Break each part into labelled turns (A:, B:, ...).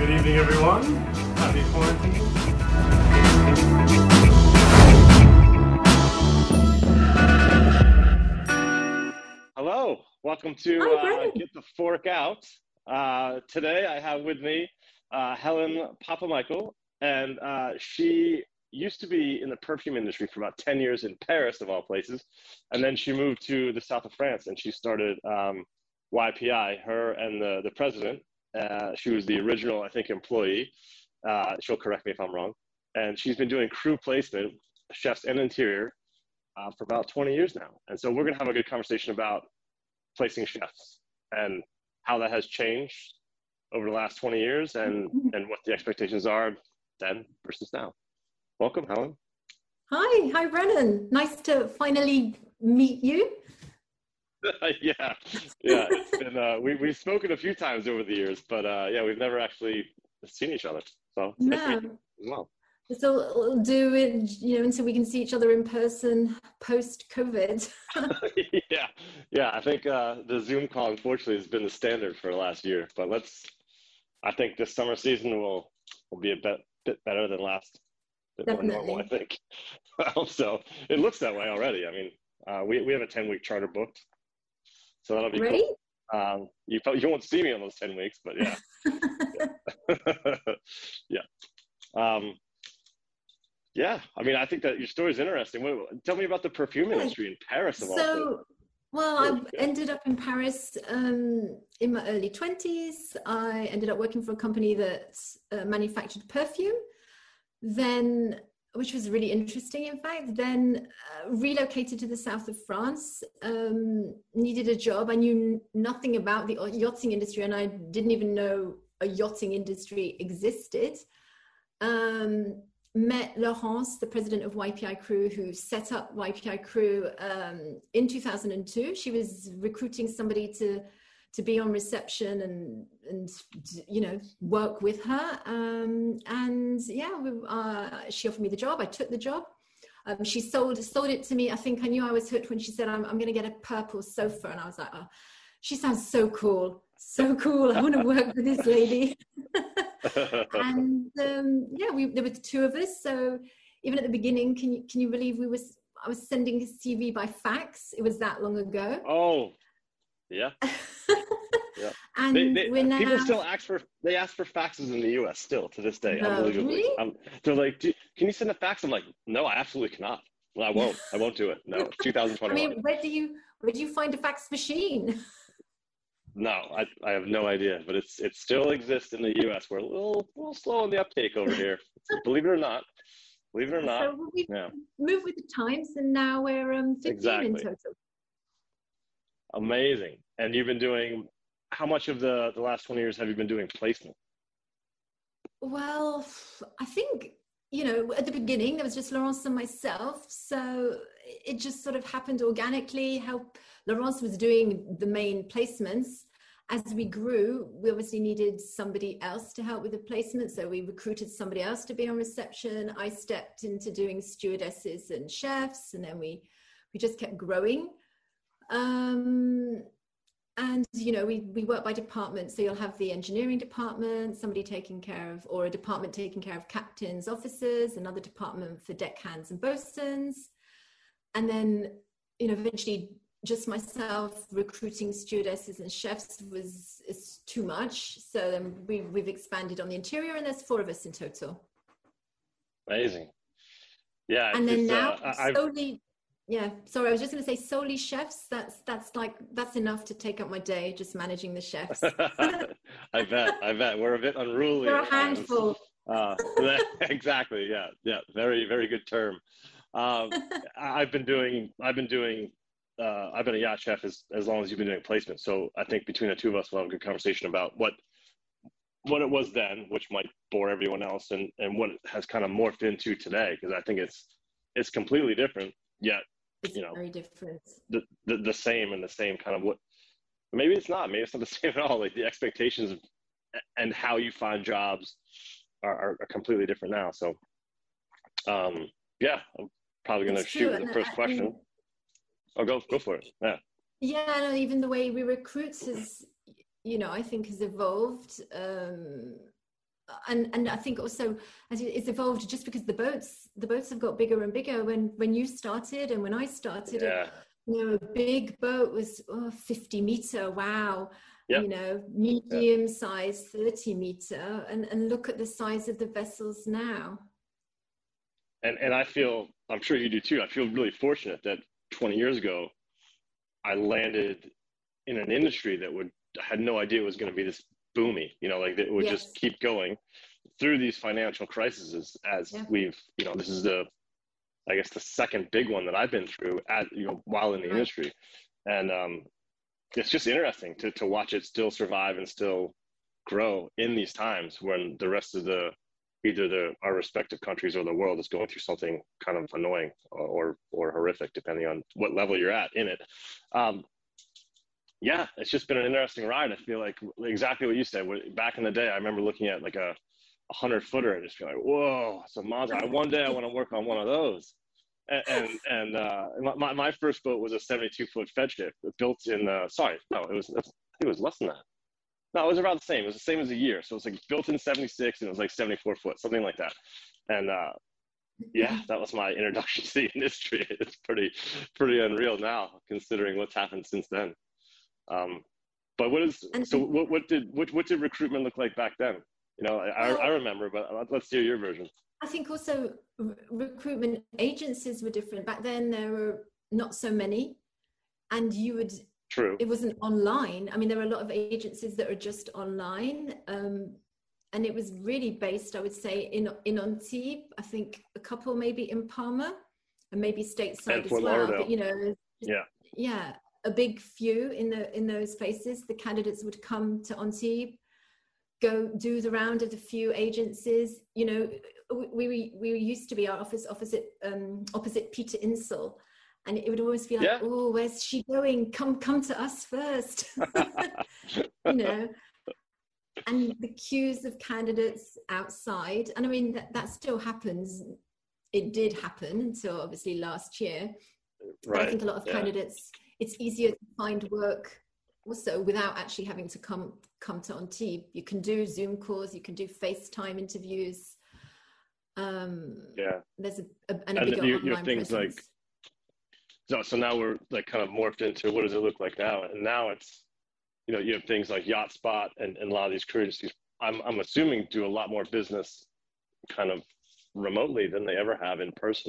A: Good evening, everyone. Happy quarantine. Hello. Welcome to Get the Fork Out. Today I have with me Helen Papamichael, and she used to be in the perfume industry for about 10 years in Paris, of all places, and then she moved to the south of France, and she started YPI, her and the president. She was the original, I think, employee. She'll correct me if I'm wrong. And she's been doing crew placement, chefs and interior, for about 20 years now. And so we're going to have a good conversation about placing chefs and how that has changed over the last 20 years and what the expectations are then versus now. Welcome, Helen.
B: Hi, Brennan. Nice to finally meet you.
A: Yeah. It's been we've spoken a few times over the years, but we've never actually seen each other. So
B: no.
A: Well.
B: So we'll do it, until we can see each other in person post-COVID.
A: Yeah. I think the Zoom call, unfortunately, has been the standard for the last year. But I think this summer season will be a bit better than last.
B: Definitely.
A: More normal, I think. I hope so. It looks that way already. I mean, we have a 10-week charter booked. So that'll be
B: Ready?
A: Cool. You won't see me on those 10 weeks, but yeah. Yeah. I mean, I think that your story is interesting. Tell me about the perfume industry in Paris of all places.
B: Well, I ended up in Paris in my early 20s. I ended up working for a company that manufactured perfume. Then, which was really interesting, in fact, then relocated to the south of France, needed a job. I knew nothing about the yachting industry, and I didn't even know a yachting industry existed. Met Laurence, the president of YPI Crew, who set up YPI Crew in 2002. She was recruiting somebody to be on reception and work with her. She offered me the job. I took the job. She sold it to me. I think I knew I was hooked when she said, I'm going to get a purple sofa. And I was like, oh, she sounds so cool. So cool. I want to work with this lady. And there were two of us. So even at the beginning, can you believe I was sending his CV by fax? It was that long ago.
A: Oh, yeah. Yeah.
B: And
A: people still ask for faxes in the US still to this day. Unbelievably.
B: Really?
A: They're like, can you send a fax? I'm like, no, I absolutely cannot. Well, I won't do it. No, it's 2021.
B: I mean, where do you find a fax machine?
A: No, I have no idea, but it still exists in the US. We're a little slow on the uptake over here. Believe it or not.
B: So we moved with the times, and now we're 15 in total.
A: Amazing. And you've been doing, how much of the last 20 years have you been doing placement?
B: Well, I think, at the beginning, there was just Laurence and myself. So it just sort of happened organically, how Laurence was doing the main placements. As we grew, we obviously needed somebody else to help with the placement. So we recruited somebody else to be on reception. I stepped into doing stewardesses and chefs, and then we just kept growing. And we work by department, so you'll have the engineering department, somebody taking care of, or a department taking care of captains, officers, another department for deckhands and boatswains, and then eventually just myself recruiting stewardesses and chefs is too much. So then we've expanded on the interior, and there's 4 of us in total.
A: Amazing. Yeah.
B: And then now slowly. Yeah, sorry, I was just going to say solely chefs. That's enough to take up my day, just managing the chefs.
A: I bet. We're a bit unruly.
B: We're a handful.
A: Exactly. Yeah. Very, very good term. I've been a yacht chef as long as you've been doing placement. So I think between the two of us, we'll have a good conversation about what it was then, which might bore everyone else, and what it has kind of morphed into today, because I think it's completely different. Yet,
B: it's very different.
A: The same and the same kind of what. Maybe it's not the same at all. Like the expectations and how you find jobs are completely different now. So, I'm probably going to shoot with the first question. Go for it. Yeah.
B: Yeah, no, even the way we recruit has, I think has evolved. and I think also as it's evolved, just because the boats have got bigger and bigger. When you started and when I started, a big boat was 50 meter. Wow.
A: Yep.
B: Medium size 30 meter, and look at the size of the vessels now.
A: And I feel, I'm sure you do too, I feel really fortunate that 20 years ago I landed in an industry that I had no idea it was going to be this boomy, like it would just keep going through these financial crises as we've, this is I guess the second big one that I've been through while in the industry. And it's just interesting to watch it still survive and still grow in these times when the rest of our respective countries or the world is going through something kind of annoying or horrific, depending on what level you're at in it. It's just been an interesting ride. I feel like exactly what you said. Back in the day, I remember looking at like a 100-footer and just feeling like, whoa, it's a monster. One day I want to work on one of those. And my first boat was a 72-foot fed ship built in, I think it was less than that. No, it was about the same. It was the same as a year. So it was like built in 76 and it was like 74 foot, something like that. And that was my introduction to the industry. It's pretty unreal now, considering what's happened since then. But what did recruitment look like back then? I remember, but let's hear your version.
B: I think also recruitment agencies were different. Back then there were not so many, and
A: True.
B: It wasn't online. I mean, there were a lot of agencies that are just online, and it was really based, I would say, in Antibes. I think a couple maybe in Palma, and maybe stateside as well. But a big few in those places. The candidates would come to Antibes, go do the round at a few agencies. We used to be our office opposite Peter Insel. And it would always be like, oh, where's she going? Come to us first. And the queues of candidates outside. And I mean, that still happens. It did happen until obviously last year. Right. But I think a lot of candidates, it's easier to find work also without actually having to come to Antibes. You can do Zoom calls, you can do FaceTime interviews. There's a bigger online
A: things
B: presence.
A: So now we're like kind of morphed into what does it look like now? And now it's, you have things like YachtSpot and a lot of these career agencies, I'm assuming do a lot more business kind of remotely than they ever have in person.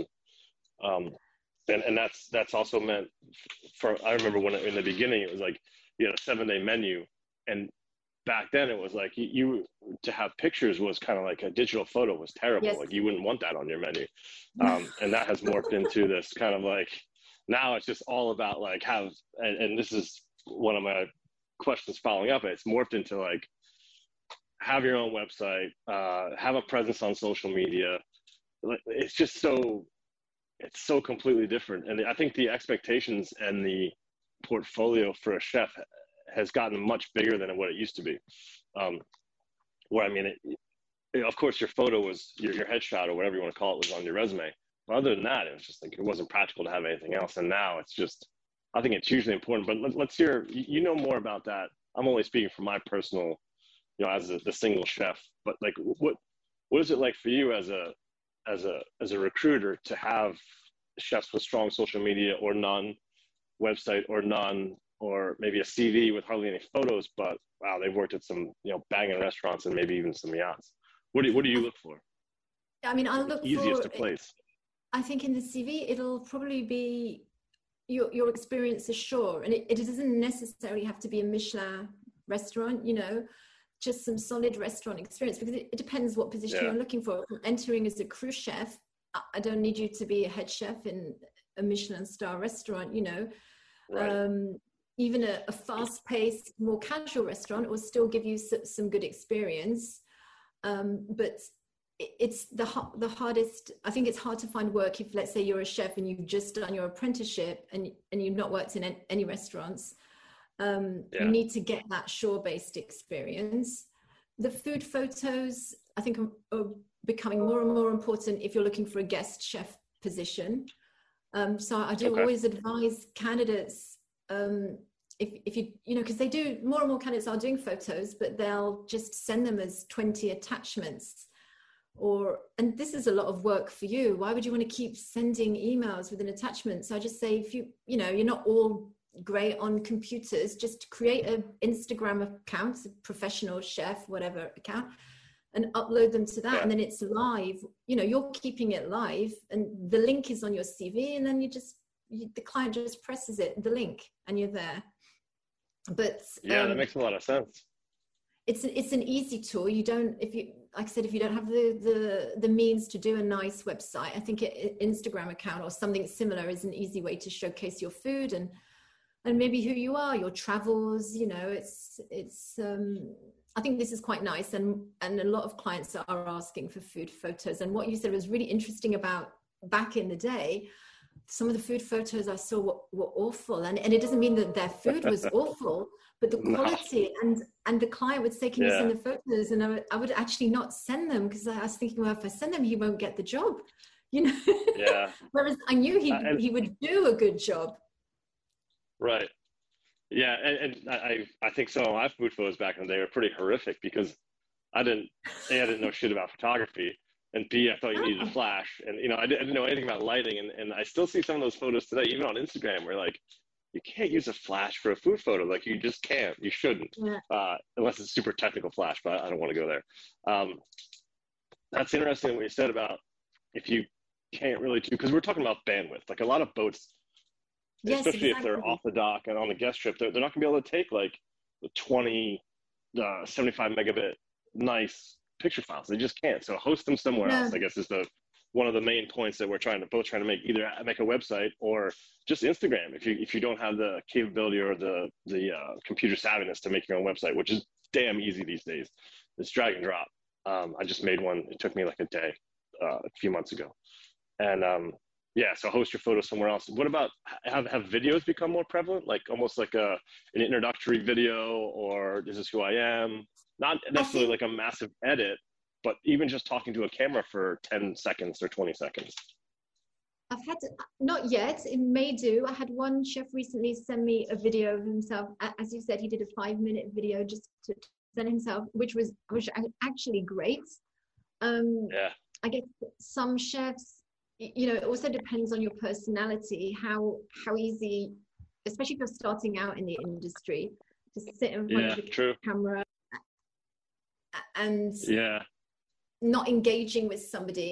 A: And that's also meant I remember when in the beginning, it was like, you had a 7-day menu. And back then it was like to have pictures was kind of like a digital photo was terrible. Yes. Like you wouldn't want that on your menu. And that has morphed into this kind of like, now it's just all about like and this is one of my questions following up. It's morphed into like, have your own website, have a presence on social media. It's just it's so completely different. And I think the expectations and the portfolio for a chef has gotten much bigger than what it used to be. Where, I mean, of course your photo was your headshot or whatever you want to call it was on your resume. But other than that, it was just like, it wasn't practical to have anything else. And now it's just, I think it's hugely important, but let's hear, more about that. I'm only speaking from my personal, as the single chef, but like, what is it like for you as a recruiter to have chefs with strong social media or non-website or maybe a CV with hardly any photos, but wow, they've worked at some, banging restaurants and maybe even some yachts. What do you look for?
B: I mean, I'll look
A: easiest to place.
B: I think in the CV, it'll probably be your experience ashore. And it doesn't necessarily have to be a Michelin restaurant, just some solid restaurant experience, because it depends what position you're looking for. If you're entering as a cruise chef, I don't need you to be a head chef in a Michelin star restaurant, Right. Even a fast-paced, more casual restaurant will still give you some good experience. But it's the hardest. I think it's hard to find work if, let's say, you're a chef and you've just done your apprenticeship and you've not worked in any restaurants. You need to get that shore-based experience. The food photos, I think, are becoming more and more important if you're looking for a guest chef position. So I do always advise candidates, if you, you know, because they do, more and more candidates are doing photos, but they'll just send them as 20 attachments. And this is a lot of work for you. Why would you want to keep sending emails with an attachment? So I just say, if you know, you're not all great on computers, just create an Instagram account, a professional chef, whatever account, and upload them to that. Yeah. And then it's live, you know, you're keeping it live, and the link is on your CV, and then the client just presses the link, and you're there. But
A: yeah, that makes a lot of sense.
B: It's an easy tool. You don't, like I said, if you don't have the means to do a nice website, I think Instagram account or something similar is an easy way to showcase your food and maybe who you are, your travels. You know, I think this is quite nice, and a lot of clients are asking for food photos. And what you said was really interesting about back in the day. Some of the food photos I saw were awful, and it doesn't mean that their food was awful, but the quality. And the client would say, "Can you send the photos?" And I would actually not send them, because I was thinking, well, if I send them, he won't get the job, you know.
A: Yeah.
B: Whereas I knew he would do a good job.
A: Right. Yeah, and I think some of my food photos back in the day were pretty horrific, because I didn't know shit about photography. And B, I thought you needed a flash, and you know, I didn't know anything about lighting, and I still see some of those photos today, even on Instagram, where like you can't use a flash for a food photo, like you just can't, you shouldn't, unless it's super technical flash, but I don't want to go there. That's interesting what you said about if you can't really do, because we're talking about bandwidth, like a lot of boats, especially if they're off the dock and on the guest trip, they're not gonna be able to take like the 75 megabit nice picture files. They just can't. So host them somewhere else, I guess, is one of the main points that we're trying to make, either make a website or just Instagram. If you don't have the capability or the computer savviness to make your own website, which is damn easy these days. It's drag and drop. I just made one. It took me like a day a few months ago. And so host your photos somewhere else. What about, have videos become more prevalent? Like almost like an introductory video, or this is who I am? Not necessarily like a massive edit, but even just talking to a camera for 10 seconds or 20 seconds.
B: I've had, not yet, it may do. I had one chef recently send me a video of himself. As you said, he did a 5-minute video just to present himself, which was actually great. I guess some chefs, you know, it also depends on your personality, how easy, especially if you're starting out in the industry, to sit in front of the camera and not engaging with somebody.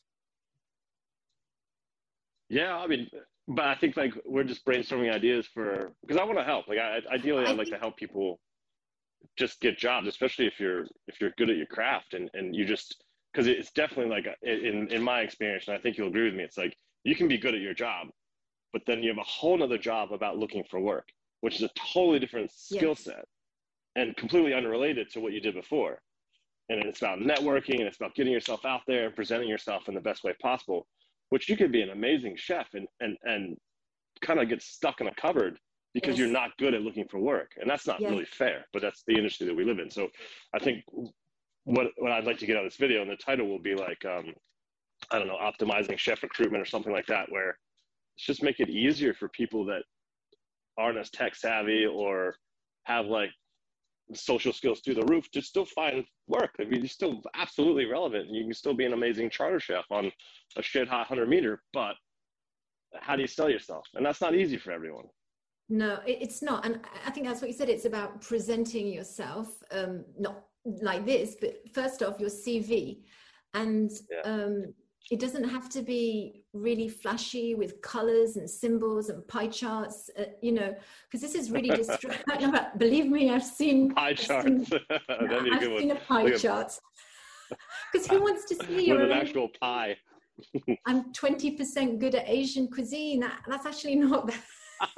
A: Yeah, I mean, but I think like we're just brainstorming ideas because I want to help. Like ideally, I'd like to help people just get jobs, especially if you're good at your craft, and you just, because it's definitely like in my experience, and I think you'll agree with me, it's like you can be good at your job, but then you have a whole nother job about looking for work, which is a totally different skill set and completely unrelated to what you did before. And it's about networking, and it's about getting yourself out there and presenting yourself in the best way possible, which you could be an amazing chef and kind of get stuck in a cupboard because you're not good at looking for work. And that's not really fair, but that's the industry that we live in. So I think what I'd like to get out of this video, and the title will be like, I don't know, optimizing chef recruitment or something like that, where it's just make it easier for people that aren't as tech savvy or have like social skills through the roof to still find work. I mean, you're still absolutely relevant. You can still be an amazing charter chef on a shit hot 100 meter, but how do you sell yourself? And that's not easy for everyone.
B: No, it's not. And I think that's what you said. It's about presenting yourself, not like this, but first off, your CV. And it doesn't have to be really flashy with colors and symbols and pie charts, you know, because this is really distracting. Believe me, I've seen
A: pie charts.
B: I've seen a pie chart. Because who wants to see
A: with an actual pie?
B: I'm 20% good at Asian cuisine. That's actually not that.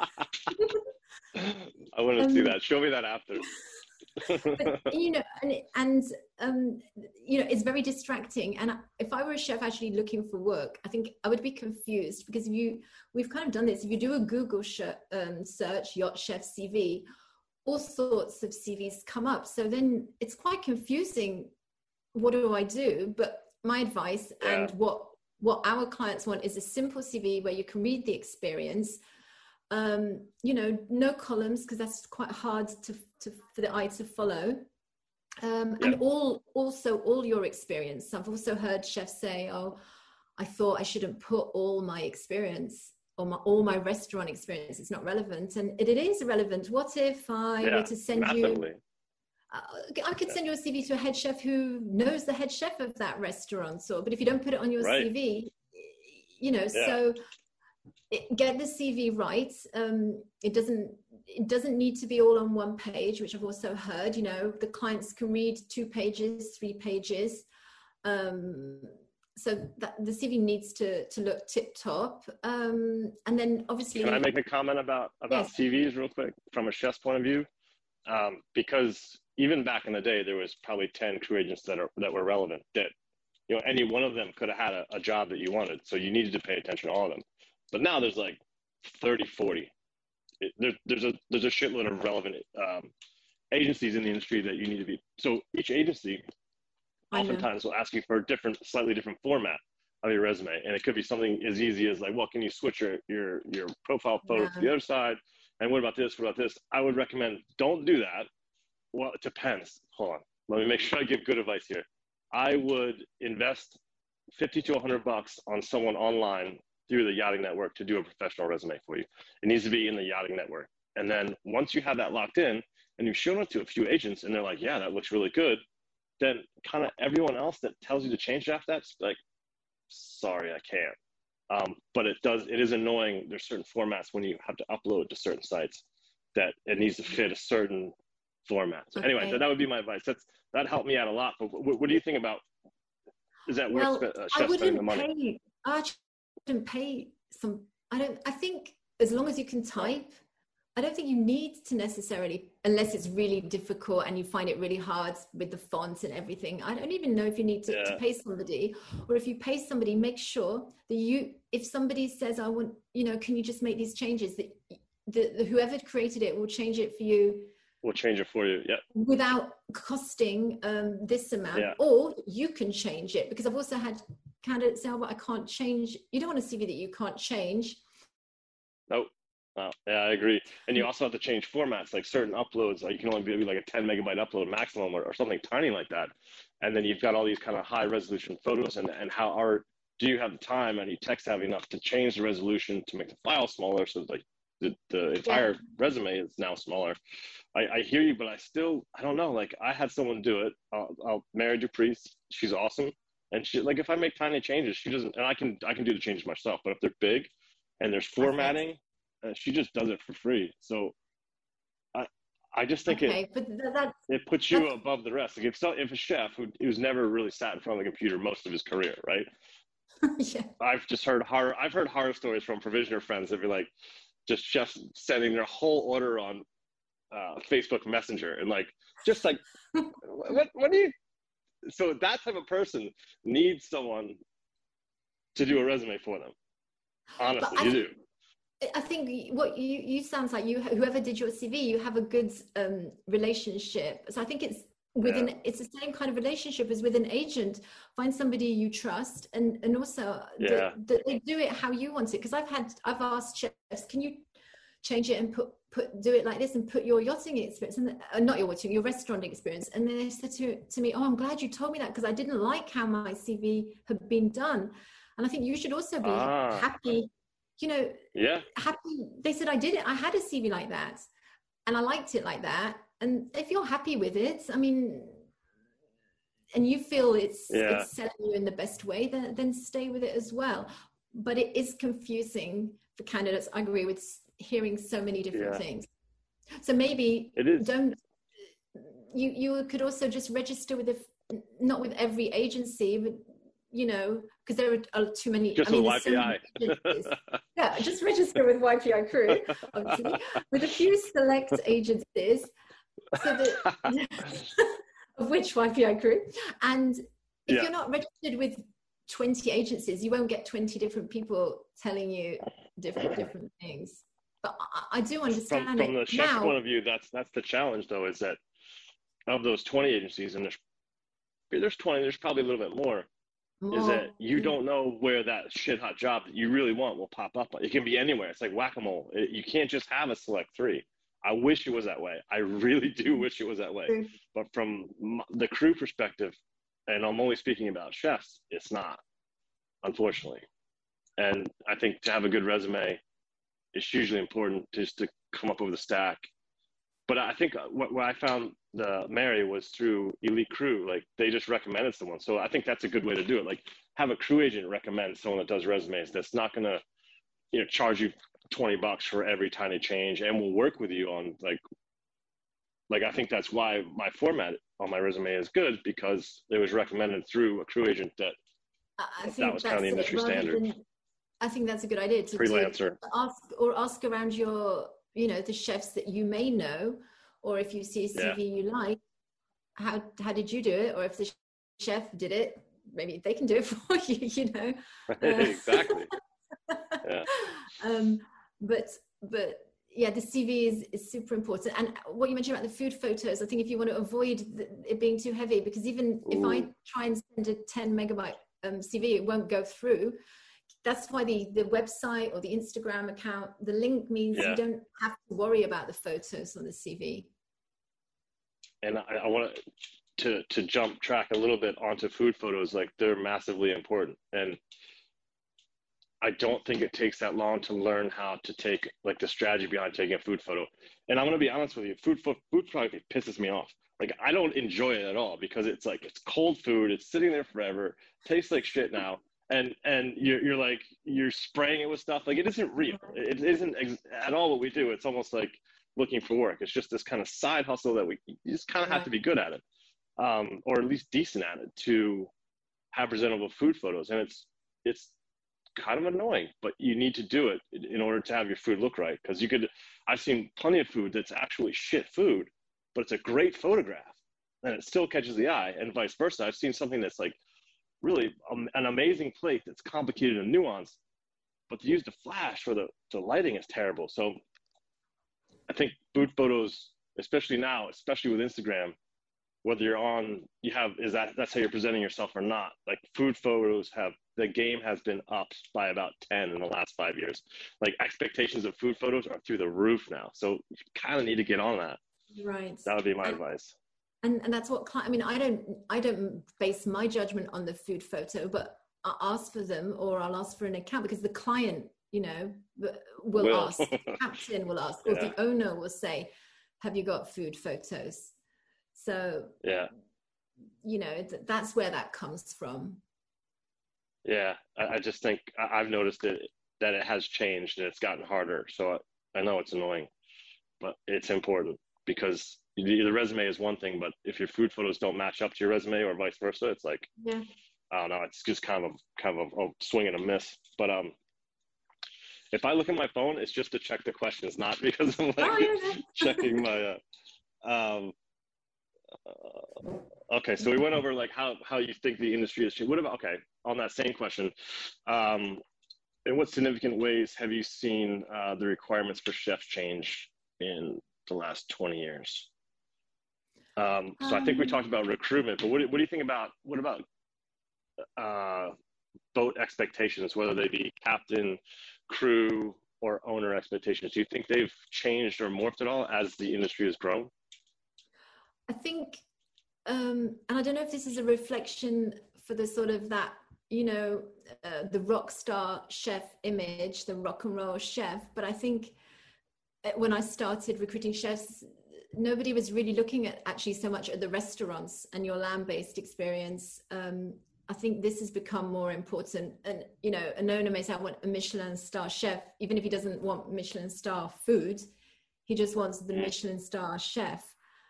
A: I want to see that. Show me that after.
B: But, you know, and you know, it's very distracting. And if I were a chef actually looking for work, I think I would be confused, because we've kind of done this. If you do a Google search, yacht chef CV, all sorts of CVs come up. So then it's quite confusing. What do I do? But my advice and what our clients want is a simple CV where you can read the experience. No columns, because that's quite hard for the eye to follow. And all your experience. I've also heard chefs say, "Oh, I thought I shouldn't put all my experience or all my restaurant experience. It's not relevant," and it is relevant. What if I were to send
A: massively.
B: I could send your CV to a head chef who knows the head chef of that restaurant, but if you don't put it on your CV, so get the CV right. It doesn't need to be all on one page, which I've also heard. The clients can read 2 pages, 3 pages. So that the CV needs to look tip top. And then obviously,
A: can I make a comment about CVs real quick from a chef's point of view? Because even back in the day, there was probably 10 crew agents that were relevant, that any one of them could have had a job that you wanted, so you needed to pay attention to all of them. But now there's like 30, 40. There's a shitload of relevant agencies in the industry that you need to be. So each agency oftentimes will ask you for a slightly different format of your resume, and it could be something as easy as like, well, can you switch your profile photo to the other side? And what about this? What about this? I would recommend don't do that. Well, it depends. Hold on. Let me make sure I give good advice here. I would invest $50 to $100 on someone online through the Yachting Network to do a professional resume for you. It needs to be in the Yachting Network. And then once you have that locked in and you've shown it to a few agents and they're like, yeah, that looks really good, then kind of everyone else that tells you to change after that's like, sorry, I can't. But it is annoying. There's certain formats when you have to upload to certain sites that it needs to fit a certain format. So anyway, that would be my advice. That helped me out a lot. But what do you think about, is that worth chef spending the money?
B: I wouldn't pay I think as long as you can type, I don't think you need to necessarily, unless it's really difficult and you find it really hard with the fonts and everything. I don't even know if you need to pay somebody, or if you pay somebody, make sure that if somebody says, I want, can you just make these changes, that whoever created it will change it for you.
A: We'll change it for you. Yeah.
B: Without costing this amount, or you can change it, because I've also had candidates say, I can't change. You don't want a CV that you can't change.
A: Nope. Oh, yeah, I agree. And you also have to change formats, like certain uploads, like you can only be like a 10 megabyte upload maximum or something tiny like that. And then you've got all these kind of high resolution photos, and do you have the time and you tech savvy enough to change the resolution to make the file smaller, so like the entire resume is now smaller. I hear you, but I don't know. Like I had someone do it. Mary Dupree, she's awesome. And she, like, if I make tiny changes, she doesn't, and I can do the changes myself, but if they're big and there's formatting, she just does it for free. So I just think it puts you above the rest. Like if a chef who's never really sat in front of the computer most of his career, right? I've heard horror stories from provisioner friends that be like, just chefs sending their whole order on Facebook Messenger, and like, just like, what do you? So that type of person needs someone to do a resume for them. Honestly, you do.
B: I think what you sounds like whoever did your CV, you have a good relationship. So I think it's it's the same kind of relationship as with an agent. Find somebody you trust, and also that they do it how you want it. Because I've asked chefs, can you change it and do it like this and put your yachting experience, and not your yachting, your restaurant experience. And then they said to me, I'm glad you told me that, because I didn't like how my CV had been done. And I think you should also be happy, happy. They said, I did it. I had a CV like that and I liked it like that. And if you're happy with it, I mean, and you feel it's selling you in the best way, then stay with it as well. But it is confusing for candidates. I agree with hearing so many different things. So maybe you could also just register with not with every agency, but because there are too many.
A: Just with YPI.
B: Just register with YPI Crew, obviously, with a few select agencies, so that of which YPI Crew. And if you're not registered with 20 agencies, you won't get 20 different people telling you different things. But I do understand
A: from the chef's point of view. That's the challenge, though, is that of those 20 agencies, and there's 20, there's probably a little bit more. is that you
B: yeah.
A: don't know where that shit hot job that you really want will pop up. It can be anywhere. It's like whack-a-mole. You can't just have a select three. I wish it was that way. I really do wish it was that way. But from the crew perspective, and I'm only speaking about chefs, it's not, unfortunately. And I think to have a good resume, it's hugely important just to come up with a stack. But I think what I found the Mary was through Elite Crew. Like they just recommended someone. So I think that's a good way to do it. Like have a crew agent recommend someone that does resumes that's not going to, charge you $20 for every tiny change and will work with you on like I think that's why my format on my resume is good, because it was recommended through a crew agent that that was kind of the industry standard.
B: I think that's a good idea to
A: freelancer.
B: Ask around your, the chefs that you may know, or if you see a CV you like, how did you do it? Or if the chef did it, maybe they can do it for you,
A: Exactly. Yeah.
B: But yeah, the CV is super important. And what you mentioned about the food photos, I think if you want to avoid it being too heavy, because even if I try and send a 10 megabyte CV, it won't go through. That's why the website or the Instagram account, the link means you don't have to worry about the photos on the CV.
A: And I want to jump track a little bit onto food photos. Like they're massively important. And I don't think it takes that long to learn how to take like the strategy behind taking a food photo. And I'm going to be honest with you, food photography pisses me off. Like I don't enjoy it at all, because it's like, it's cold food. It's sitting there forever. Tastes like shit now. And you're like, you're spraying it with stuff. Like it isn't real. It isn't at all what we do. It's almost like looking for work. It's just this kind of side hustle that you just kind of have to be good at it. Or at least decent at it to have presentable food photos. And it's kind of annoying, but you need to do it in order to have your food look right. Because I've seen plenty of food that's actually shit food, but it's a great photograph and it still catches the eye, and vice versa. I've seen something that's like really an amazing plate that's complicated and nuanced, but to use the flash or the lighting is terrible. So I think food photos, especially now, especially with Instagram, whether you're on, that's how you're presenting yourself or not. Like food photos the game has been upped by about 10 in the last 5 years. Like expectations of food photos are through the roof now. So you kind of need to get on that.
B: Right.
A: That would be my advice.
B: And that's what, I mean, I don't base my judgment on the food photo, but I'll ask for them, or I'll ask for an account, because the client, will ask, the captain will ask, or the owner will say, have you got food photos? So, that's where that comes from.
A: Yeah, I just think I've noticed that it has changed and it's gotten harder. So I know it's annoying, but it's important, because the resume is one thing, but if your food photos don't match up to your resume or vice versa, it's like, I don't know, it's just kind of a swing and a miss. But if I look at my phone, it's just to check the questions, not because I'm checking my okay, so we went over like how you think the industry has changed. What about, on that same question, in what significant ways have you seen the requirements for chefs change in the last 20 years? So I think we talked about recruitment, but what do you think about, what about boat expectations, whether they be captain, crew, or owner expectations? Do you think they've changed or morphed at all as the industry has grown?
B: I think, and I don't know if this is a reflection for the sort of that, the rock star chef image, the rock and roll chef, but I think when I started recruiting chefs, nobody was really looking at actually so much at the restaurants and your land-based experience. I think this has become more important. And, an owner may say, I want a Michelin star chef, even if he doesn't want Michelin star food, he just wants the Michelin star chef.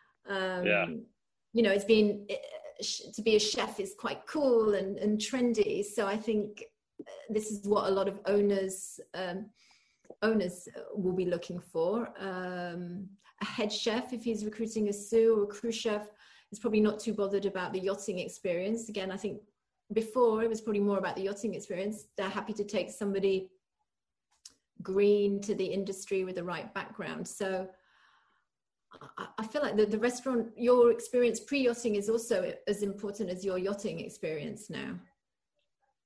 B: It's been, to be a chef is quite cool and trendy. So I think this is what a lot of owners will be looking for. A head chef, if he's recruiting a sous or a crew chef, is probably not too bothered about the yachting experience. Again, I think before it was probably more about the yachting experience. They're happy to take somebody green to the industry with the right background. So I feel like the restaurant, your experience pre-yachting is also as important as your yachting experience now.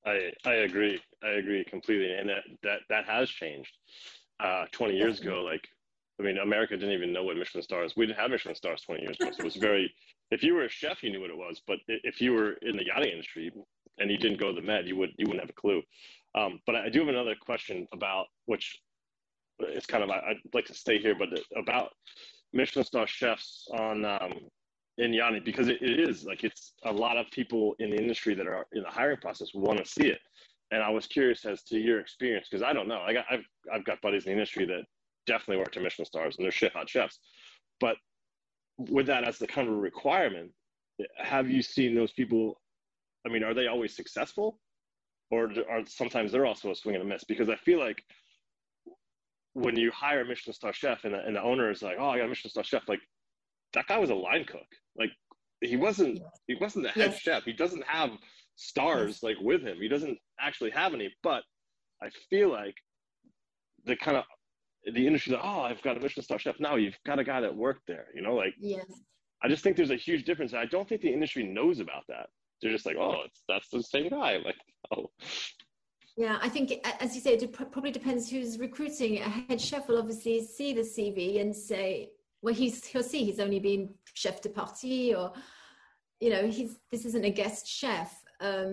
A: I agree. I agree completely. And that has changed. 20 years
B: Definitely.
A: ago, like, I mean, America didn't even know what Michelin stars. We didn't have Michelin stars 20 years ago. So it was very, if you were a chef, you knew what it was. But if you were in the yachting industry and you didn't go to the Med, you wouldn't have a clue. But I do have another question about which it's kind of, I'd like to stay here, but about Michelin star chefs on in yachting, because it is like, it's a lot of people in the industry that are in the hiring process want to see it. And I was curious as to your experience, because I don't know. I've got buddies in the industry that definitely worked at Michelin stars and they're shit hot chefs. But with that as the kind of requirement, have you seen those people? I mean, are they always successful, or are sometimes they're also a swing and a miss? Because I feel like when you hire a Michelin star chef and the owner is like, oh, I got a Michelin star chef, like that guy was a line cook. Like he wasn't the head
B: Yes.
A: chef. He doesn't have
B: Yes.
A: stars like with him. He doesn't actually have any. But I feel like the kind of the industry that, oh, I've got a Michelin star chef. No, you've got a guy that worked there. You know, like
B: Yes.
A: I just think there's a huge difference. I don't think the industry knows about that. They're just like, oh, that's the same guy. Like, oh,
B: Yeah, I think, as you say, it probably depends who's recruiting. A head chef will obviously see the CV and say, well, he'll see he's only been chef de partie, or this isn't a guest chef.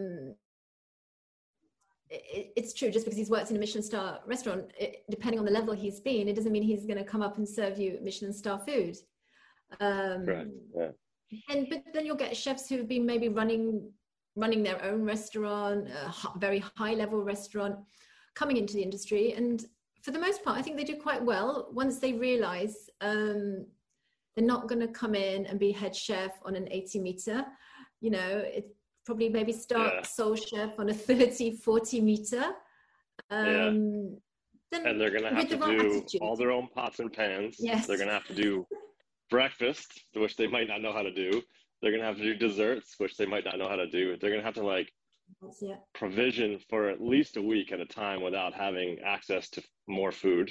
B: It's true, just because he's worked in a Michelin star restaurant, depending on the level he's been, it doesn't mean he's going to come up and serve you Michelin star food.
A: correct.
B: Um,
A: Yeah.
B: but then you'll get chefs who have been maybe running their own restaurant, a very high level restaurant, coming into the industry, and for the most part I think they do quite well once they realize they're not going to come in and be head chef on an 80 meter. It probably maybe start
A: Yeah.
B: sous chef on a 30-40 meter.
A: Yeah.
B: Then
A: And they're going to have
B: with
A: to
B: the right
A: do
B: attitude.
A: all their own pots and pans. They're
B: Yes.
A: going to have to do breakfast, which they might not know how to do. They're going to have to do desserts, which they might not know how to do. They're going to have to like
B: Yeah.
A: provision for at least a week at a time without having access to more food.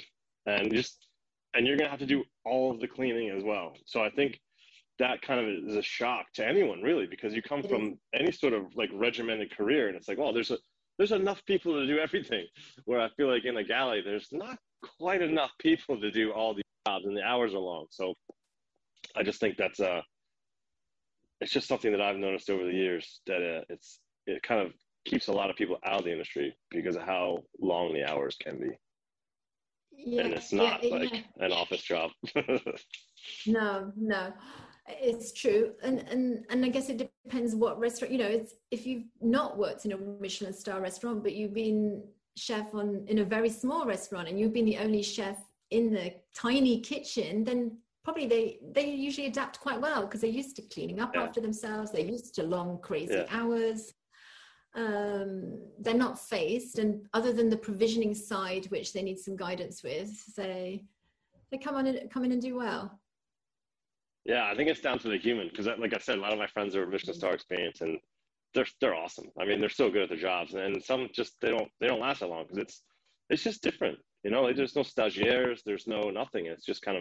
A: And you're going to have to do all of the cleaning as well. So I think that kind of is a shock to anyone really, because you come
B: It is.
A: from any sort of like regimented career and it's like, oh, there's enough people to do everything. Where I feel like in a galley, there's not quite enough people to do all these jobs and the hours are long. So I just think it's just something that I've noticed over the years that it kind of keeps a lot of people out of the industry because of how long the hours can be. And
B: Yeah,
A: it's
B: yeah,
A: not
B: yeah.
A: like an office job.
B: No, no, it's true, and I guess it depends what restaurant. It's if you've not worked in a Michelin star restaurant, but you've been chef in a very small restaurant, and you've been the only chef in the tiny kitchen, then probably they usually adapt quite well because they're used to cleaning up
A: Yeah,
B: after themselves. They're used to long, crazy
A: yeah,
B: hours. They're not phased, and other than the provisioning side, which they need some guidance with, they come in and do well.
A: yeah. I think it's down to the human because, like I said, a lot of my friends are Michelin star experience, and they're awesome. I mean, they're so good at their jobs, and some just they don't last that long because it's just different. Like, there's no stagiaires, there's no nothing. It's just kind of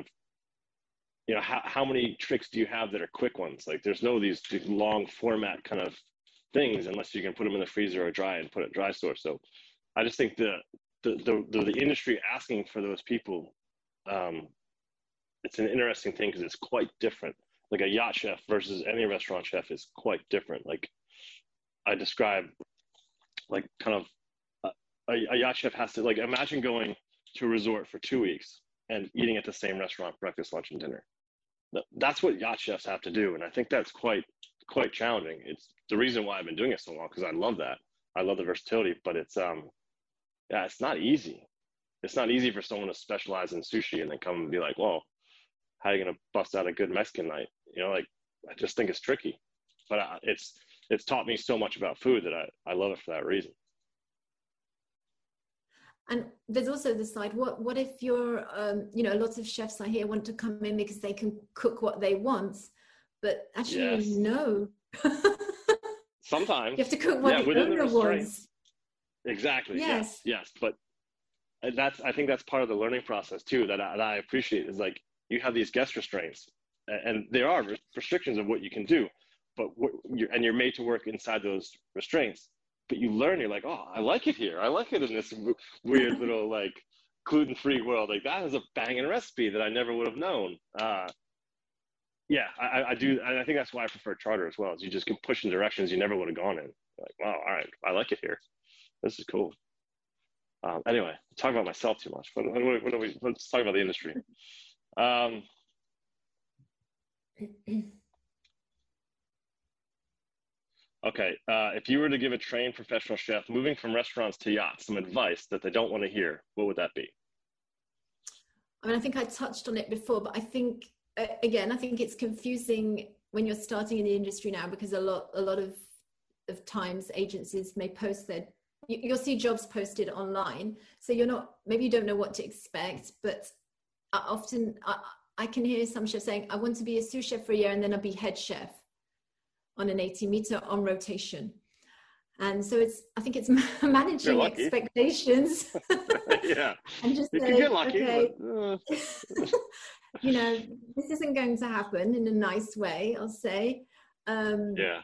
A: how many tricks do you have that are quick ones? Like there's no these long format kind of things unless you can put them in the freezer or dry and put it dry store. So I just think the industry asking for those people, um, it's an interesting thing because it's quite different. Like a yacht chef versus any restaurant chef is quite different. Like I describe, like kind of a yacht chef has to like imagine going to a resort for 2 weeks and eating at the same restaurant breakfast, lunch, and dinner. That's what yacht chefs have to do, and I think that's quite challenging. It's the reason why I've been doing it so long because I love that. I love the versatility, but yeah, it's not easy. It's not easy for someone to specialize in sushi and then come and be like, well, how are you gonna bust out a good Mexican night? Like I just think it's tricky, but it's taught me so much about food that I love it for that reason.
B: And there's also the side, what if you're lots of chefs I hear want to come in because they can cook what they want, but actually
A: Yes,
B: no. You
A: sometimes,
B: have to cook what
A: yeah,
B: the
A: within the
B: owner wants.
A: restraints. Exactly. Yes,
B: Yes.
A: yes, but I think that's part of the learning process too that I appreciate is like you have these guest restraints and there are restrictions of what you can do, but you're made to work inside those restraints. but you learn, you're like, oh, I like it here. I like it in this weird little like gluten-free world. Like that is a banging recipe that I never would have known. Yeah, I do. And I think that's why I prefer charter as well, is you just can push in directions you never would have gone in. Like, wow, all right, I like it here. This is cool. Anyway, talking about myself too much. Let's talk about the industry. Okay, if you were to give a trained professional chef moving from restaurants to yachts some advice that they don't want to hear, what would that be?
B: I mean, I think I touched on it before, but I think, again, I think it's confusing when you're starting in the industry now, because a lot of times agencies may post you'll see jobs posted online. So maybe you don't know what to expect, but often I can hear some chefs saying, I want to be a sous chef for a year and then I'll be head chef on an 80-meter on rotation. And so I think it's managing expectations.
A: Yeah.
B: And just
A: you
B: saying,
A: can get lucky,
B: okay,
A: but,
B: this isn't going to happen in a nice way, I'll say.
A: Yeah.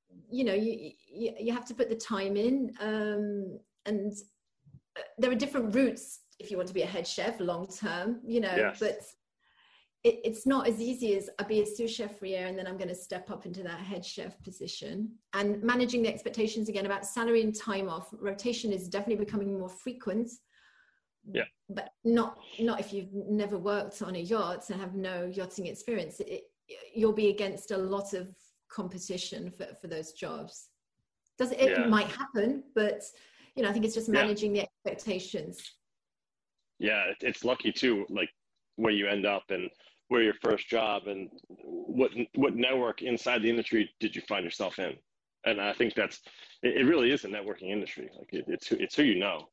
B: You have to put the time in, and there are different routes if you want to be a head chef long term,
A: yes.
B: But it's not as easy as I'll be a sous chef for a year and then I'm going to step up into that head chef position. And managing the expectations again about salary and time off. Rotation is definitely becoming more frequent.
A: Yeah.
B: But not if you've never worked on a yacht and have no yachting experience. You'll be against a lot of competition for those jobs. It might happen, but I think it's just managing the expectations.
A: Yeah, it's lucky too, like where you end up and where your first job and what network inside the industry did you find yourself in. And I think it really is a networking industry. Like it's who you know,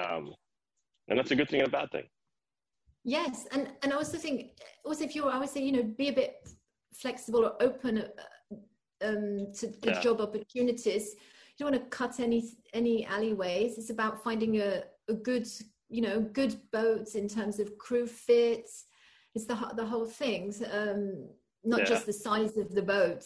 A: and that's a good thing and a bad thing.
B: Yes, and I also think if I always say be a bit flexible or open to the job opportunities. You don't want to cut any alleyways. It's about finding a good good boat in terms of crew fit. It's the whole thing, not just the size of the boat.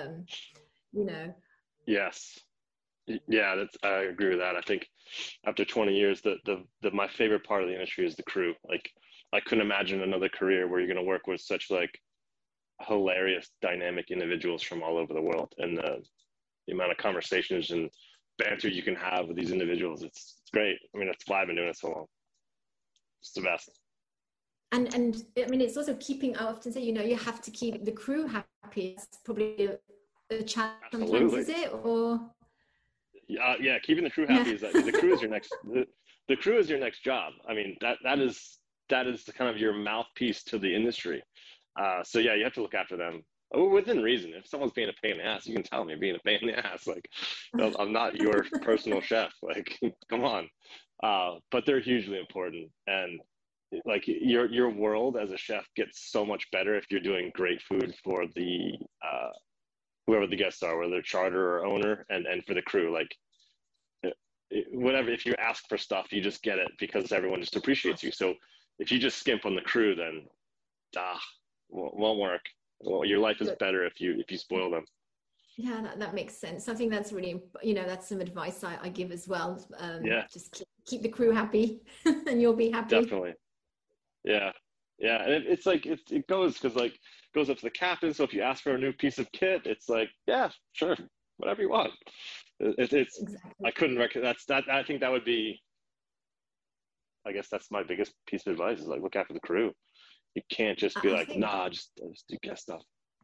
A: Yes, yeah, I agree with that. I think after 20 years, my favorite part of the industry is the crew. Like I couldn't imagine another career where you're going to work with such like hilarious, dynamic individuals from all over the world, and the amount of conversations and banter you can have with these individuals. It's great. I mean, that's why I've been doing it so long. It's the best.
B: And I mean, it's also keeping. I often say, you have to keep the crew happy. It's probably a challenge sometimes, is it? Or
A: yeah, keeping the crew happy is the crew is your next. The crew is your next job. I mean, that is the kind of your mouthpiece to the industry. So yeah, you have to look after them within reason. If someone's being a pain in the ass, you can tell me being a pain in the ass. Like, I'm not your personal chef. Like, come on. But they're hugely important, and like your world as a chef gets so much better if you're doing great food for the whoever the guests are, whether they're charter or owner, and for the crew. Like, whatever. If you ask for stuff, you just get it because everyone just appreciates you. So if you just skimp on the crew, then won't work. Well, your life is better if you spoil them.
B: Yeah, that makes sense. I think that's really, that's some advice I give as well. Just keep the crew happy and you'll be happy.
A: Definitely. Yeah. And it's like, it goes up to the captain. So if you ask for a new piece of kit, it's like, yeah, sure, whatever you want. It's exactly. I couldn't recommend that. I think that would be, I guess that's my biggest piece of advice is like, look after the crew. You can't just be just do guest stuff.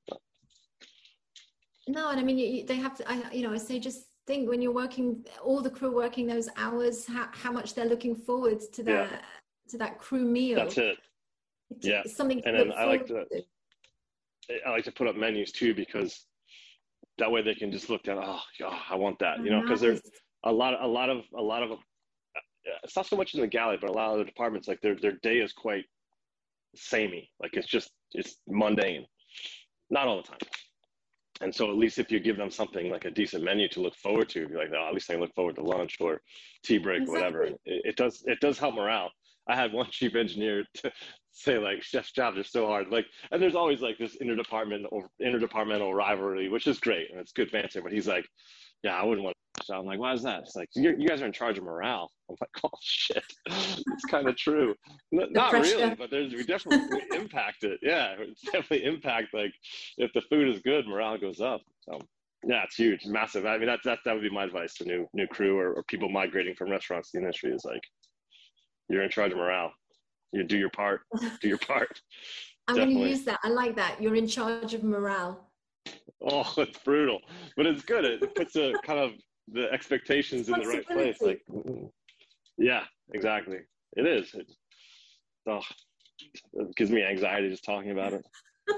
B: No, and I mean, they have to, I say, just think when you're working, all the crew working those hours, how much they're looking forward to that crew meal.
A: That's it.
B: It's something to
A: and
B: look
A: then I like to put up menus too, because that way they can just look down. Oh, I want that, because there's a lot of it's not so much in the galley, but a lot of the departments, like their day is quite samey. Like it's mundane, not all the time. And so at least if you give them something like a decent menu to look forward to, you're like, at least I can look forward to lunch or tea break, or whatever. It does help morale. I had one chief engineer to say, like, chef's jobs are so hard. Like, and there's always like this interdepartmental rivalry, which is great and it's good banter. But he's like, yeah, I wouldn't want to job. I'm like, why is that? It's like, you guys are in charge of morale. I'm like, oh shit, it's kind of true. Not really, but we definitely impact it. Yeah, it's definitely impact. Like if the food is good, morale goes up. So yeah, it's huge, massive. I mean, that would be my advice to new crew or people migrating from restaurants to the industry is like, you're in charge of morale. You do your part. Do your part.
B: I'm going to use that. I like that. You're in charge of morale.
A: Oh, it's brutal, but it's good. It puts a kind of the expectations in the right place. Like, yeah, exactly. It is. It gives me anxiety just talking about it.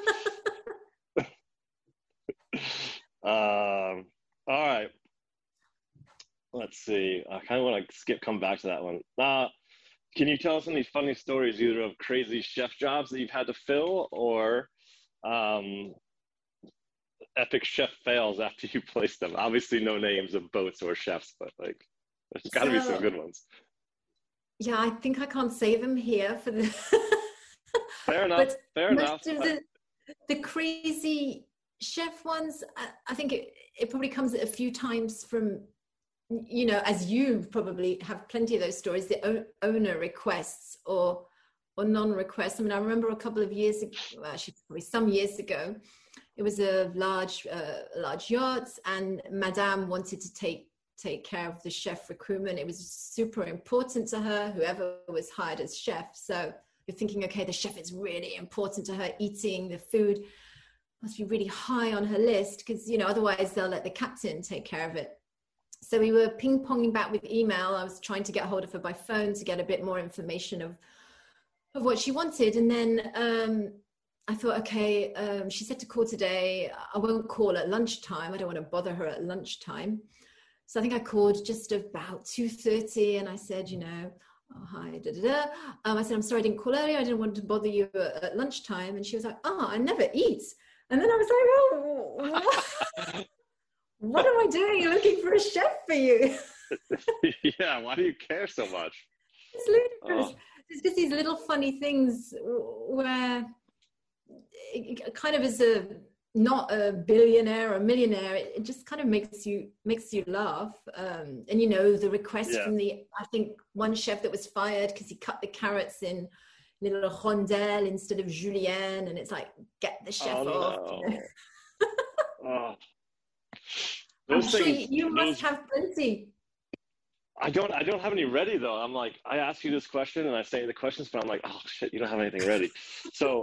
A: All right. Let's see. I kind of want to come back to that one. Can you tell us any funny stories, either of crazy chef jobs that you've had to fill, or epic chef fails after you place them? Obviously, no names of boats or chefs, but like, there's got to be some good ones.
B: Yeah, I think I can't say them here for the.
A: Fair enough. Fair enough.
B: The crazy chef ones, I think it probably comes a few times from, you know, as you probably have plenty of those stories, the owner requests or non-requests. I mean, I remember a couple of years ago, actually probably some years ago, it was a large yacht, and Madame wanted to take care of the chef recruitment. It was super important to her, whoever was hired as chef. So you're thinking, okay, the chef is really important to her. Eating the food must be really high on her list, because, you know, otherwise they'll let the captain take care of it. So we were ping-ponging back with email. I was trying to get hold of her by phone to get a bit more information of what she wanted. And then I thought, okay, she said to call today. I won't call at lunchtime. I don't want to bother her at lunchtime. So I think I called just about 2:30, and I said, you know, oh, hi, I said, I'm sorry I didn't call earlier. I didn't want to bother you at lunchtime. And she was like, oh, I never eat. And then I was like, oh, what am I doing looking for a chef for you?
A: Yeah, why do you care so much?
B: It's ludicrous. It's just these little funny things where it kind of is not a billionaire or a millionaire. It just kind of makes you laugh. And you know, the request from I think one chef that was fired because he cut the carrots in little rondelles instead of julienne, and it's like, get the chef off.
A: No. Oh.
B: I'm sure you must have plenty.
A: I don't have any ready though. I'm like, I ask you this question and I say the questions, but I'm like, oh shit, you don't have anything ready. So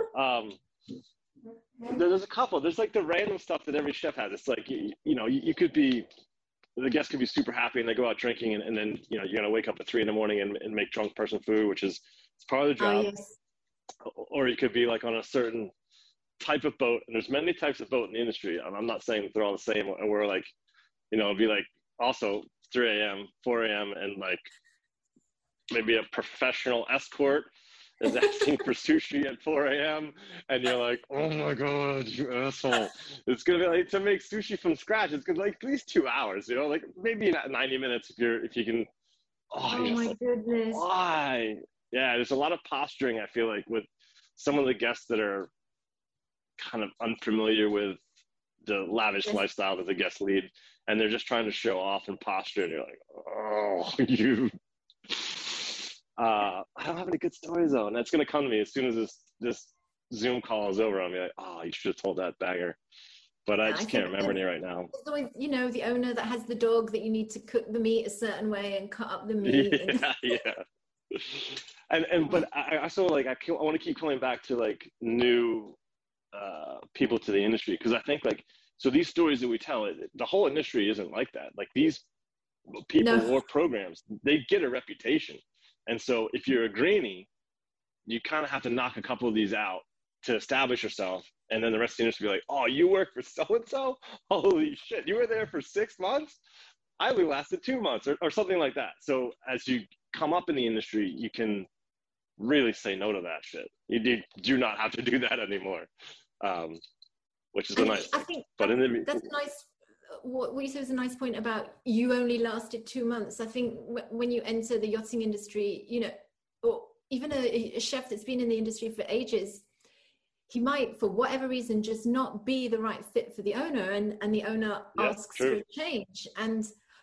A: there's a couple. There's like the random stuff that every chef has. It's like, you know, you could be, the guests could be super happy and they go out drinking, and then, you know, you're gonna wake up at 3 a.m. and make drunk person food, which is, it's part of the job. Yes. Or you could be like on a certain type of boat, and there's many types of boat in the industry. I'm not saying that they're all the same, and we're like, you know, it'd be like also 3 a.m., 4 a.m., and like maybe a professional escort is asking for sushi at 4 a.m. and you're like, oh my God, you asshole. It's going to be like, to make sushi from scratch, it's going to like at least 2 hours, you know, like maybe 90 minutes if you can.
B: Oh my goodness.
A: Why? Yeah, there's a lot of posturing, I feel like, with some of the guests that are kind of unfamiliar with the lavish lifestyle that the guests lead, and they're just trying to show off and posture, and you're like, oh, you. I don't have any good stories though, and that's gonna come to me as soon as this Zoom call is over. I'll be like, oh, you should have told that banger, but I just can't remember any right now.
B: There's always, you know, the owner that has the dog that you need to cook the meat a certain way and cut up the meat.
A: Yeah. And but I also like I want to keep coming back to like new people to the industry, because I think like, so these stories that we tell, the whole industry isn't like that. Like these people or programs, they get a reputation. And so if you're a greenie, you kind of have to knock a couple of these out to establish yourself. And then the rest of the industry will be like, oh, you work for so-and-so? Holy shit, you were there for 6 months? I only lasted 2 months or something like that. So as you come up in the industry, you can really say no to that shit. You do not have to do that anymore, which is a nice thing. I think
B: that's nice. What you said is a nice point about you only lasted 2 months. I think when you enter the yachting industry, you know, or even a chef that's been in the industry for ages, he might, for whatever reason, just not be the right fit for the owner, and the owner asks for a change. And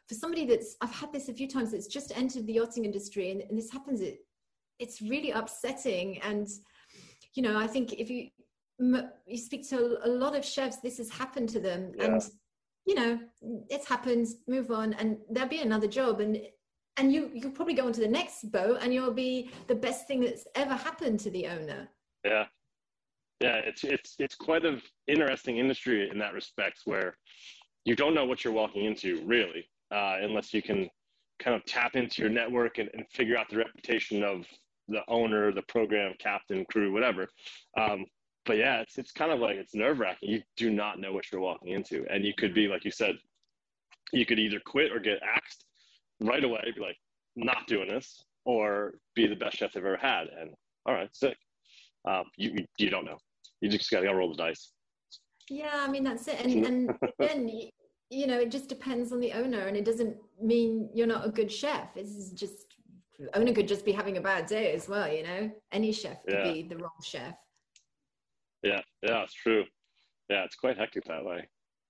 B: for somebody I've had this a few times, that's just entered the yachting industry, and this happens, it's really upsetting. And, you know, I think if you speak to a lot of chefs, this has happened to them. Yeah. And, you know, it's happened, move on, and there'll be another job. And you'll probably go on to the next boat, and you'll be the best thing that's ever happened to the owner.
A: Yeah. Yeah, it's quite an interesting industry in that respect, where you don't know what you're walking into, really, unless you can kind of tap into your network and figure out the reputation of the owner, the program captain, crew, whatever. But yeah, it's kind of like, it's nerve-wracking. You do not know what you're walking into, and you could be, like you said, you could either quit or get axed right away, be like, not doing this, or be the best chef they've ever had. And all right, sick. You don't know. You just gotta roll the dice.
B: Yeah, I mean, that's it. And again, you know, it just depends on the owner, and it doesn't mean you're not a good chef. It's just, owner could just be having a bad day as well, you know. Any chef could be the wrong chef.
A: Yeah, it's true. Yeah, it's quite hectic that way.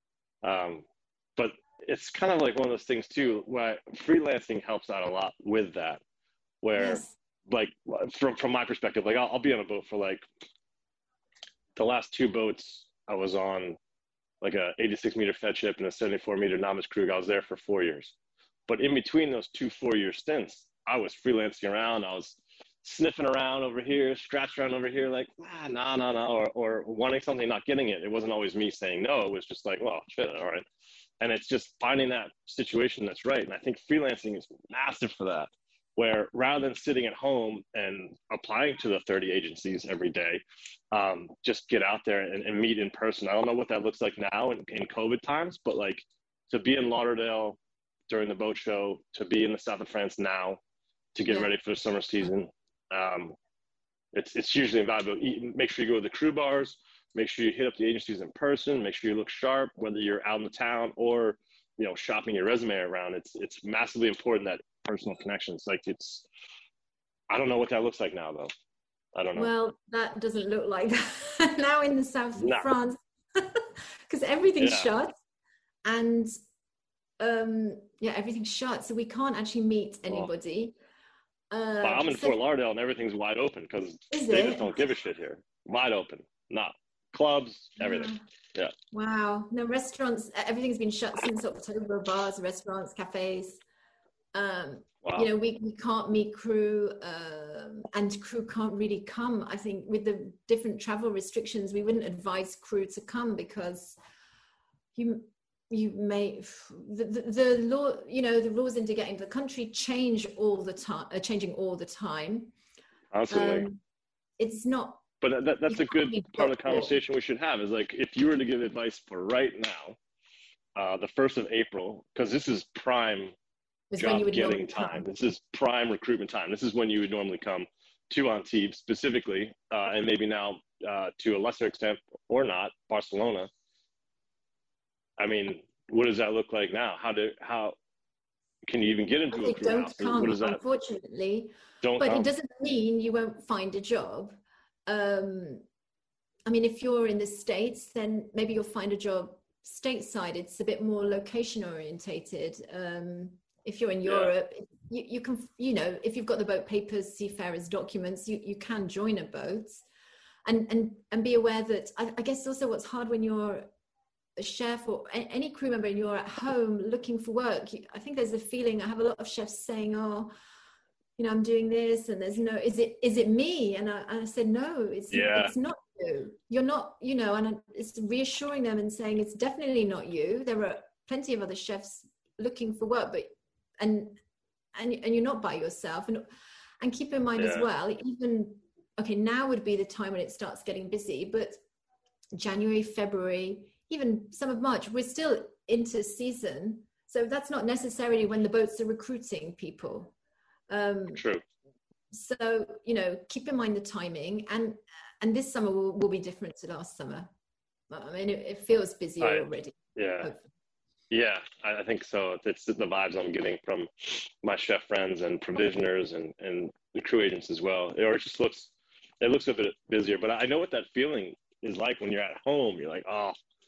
A: But it's kind of like one of those things too, where freelancing helps out a lot with that, where like from my perspective, like I'll be on a boat for like, the last 2 boats I was on, like a 86-meter fed ship and a 74-meter novice crew. I was there for 4 years. But in between those 2 4-year stints, I was freelancing around. I was sniffing around over here, scratching around over here, like, no, or wanting something, not getting it. It wasn't always me saying no. It was just like, well, shit, all right. And it's just finding that situation that's right. And I think freelancing is massive for that, where rather than sitting at home and applying to the 30 agencies every day, just get out there and meet in person. I don't know what that looks like now in COVID times, but like, to be in Lauderdale during the boat show, to be in the south of France now, to get ready for the summer season, it's hugely invaluable. Make sure you go to the crew bars, make sure you hit up the agencies in person, make sure you look sharp, whether you're out in the town or, you know, shopping your resume around. It's massively important, that personal connections. Like, I don't know what that looks like now, though. I don't know.
B: Well, that doesn't look like that now in the south of France, because everything's shut, and everything's shut, so we can't actually meet anybody.
A: I'm in Fort Lauderdale, and everything's wide open because they just don't give a shit here. Wide open, not clubs, everything. Yeah.
B: Wow. No restaurants. Everything's been shut since October. Bars, restaurants, cafes. You know, we can't meet crew, and crew can't really come. I think with the different travel restrictions, we wouldn't advise crew to come, because you may, the law, you know, the rules into getting to the country change all the time, changing all the time.
A: Absolutely.
B: It's not.
A: But that's a good part of the conversation we should have, is like, if you were to give advice for right now, the 1st of April, because this is prime job getting time. This is prime recruitment time. This is when you would normally come to Antibes specifically, and maybe now to a lesser extent or not, Barcelona. I mean, what does that look like now? How can you even get into a crew house?
B: What is that? Unfortunately, it doesn't mean you won't find a job. I mean, if you're in the States, then maybe you'll find a job stateside. It's a bit more location orientated. If you're in Europe, you can, you know, if you've got the boat papers, seafarers documents, you can join a boat, and be aware that I guess also what's hard when you're a chef or any crew member and you're at home looking for work, I think there's a feeling, I have a lot of chefs saying, oh, you know, I'm doing this, and there's no, is it me? And I said, no, it's not you. You're not, you know, and it's reassuring them and saying it's definitely not you. There are plenty of other chefs looking for work, but and you're not by yourself. And keep in mind as well, even, okay, now would be the time when it starts getting busy, but January, February, even some of March, we're still into season. So that's not necessarily when the boats are recruiting people.
A: True.
B: So, you know, keep in mind the timing, and this summer will be different to last summer. I mean, it feels busier already.
A: Yeah.
B: Hopefully.
A: Yeah, I think so. It's the vibes I'm getting from my chef friends and provisioners and the crew agents as well. It looks a bit busier, but I know what that feeling is like when you're at home. You're like, oh,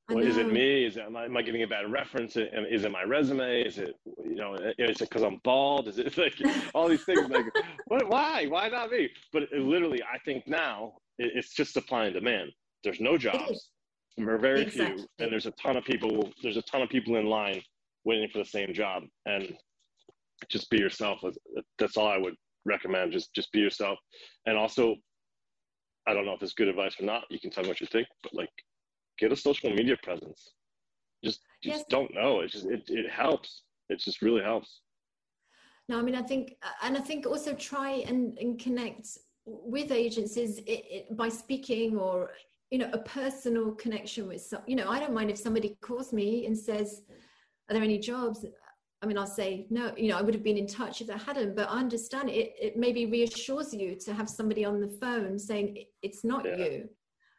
A: well, is it me? Am I giving a bad reference? Is it my resume? Is it, is it because I'm bald? Is it like all these things? Like, why not me? But literally, I think now it's just supply and demand. There's no jobs. We're very few, and there's a ton of people. There's a ton of people in line waiting for the same job. And just be yourself. That's all I would recommend. Just be yourself. And also, I don't know if it's good advice or not. You can tell me what you think, but like, get a social media presence. Just yes. Don't know. It helps. It just really helps.
B: No, I mean, I think also try and connect with agencies by speaking, or, a personal connection with some, I don't mind if somebody calls me and says, are there any jobs? I mean, I'll say, no, I would have been in touch if I hadn't, but I understand it maybe reassures you to have somebody on the phone saying it's not you.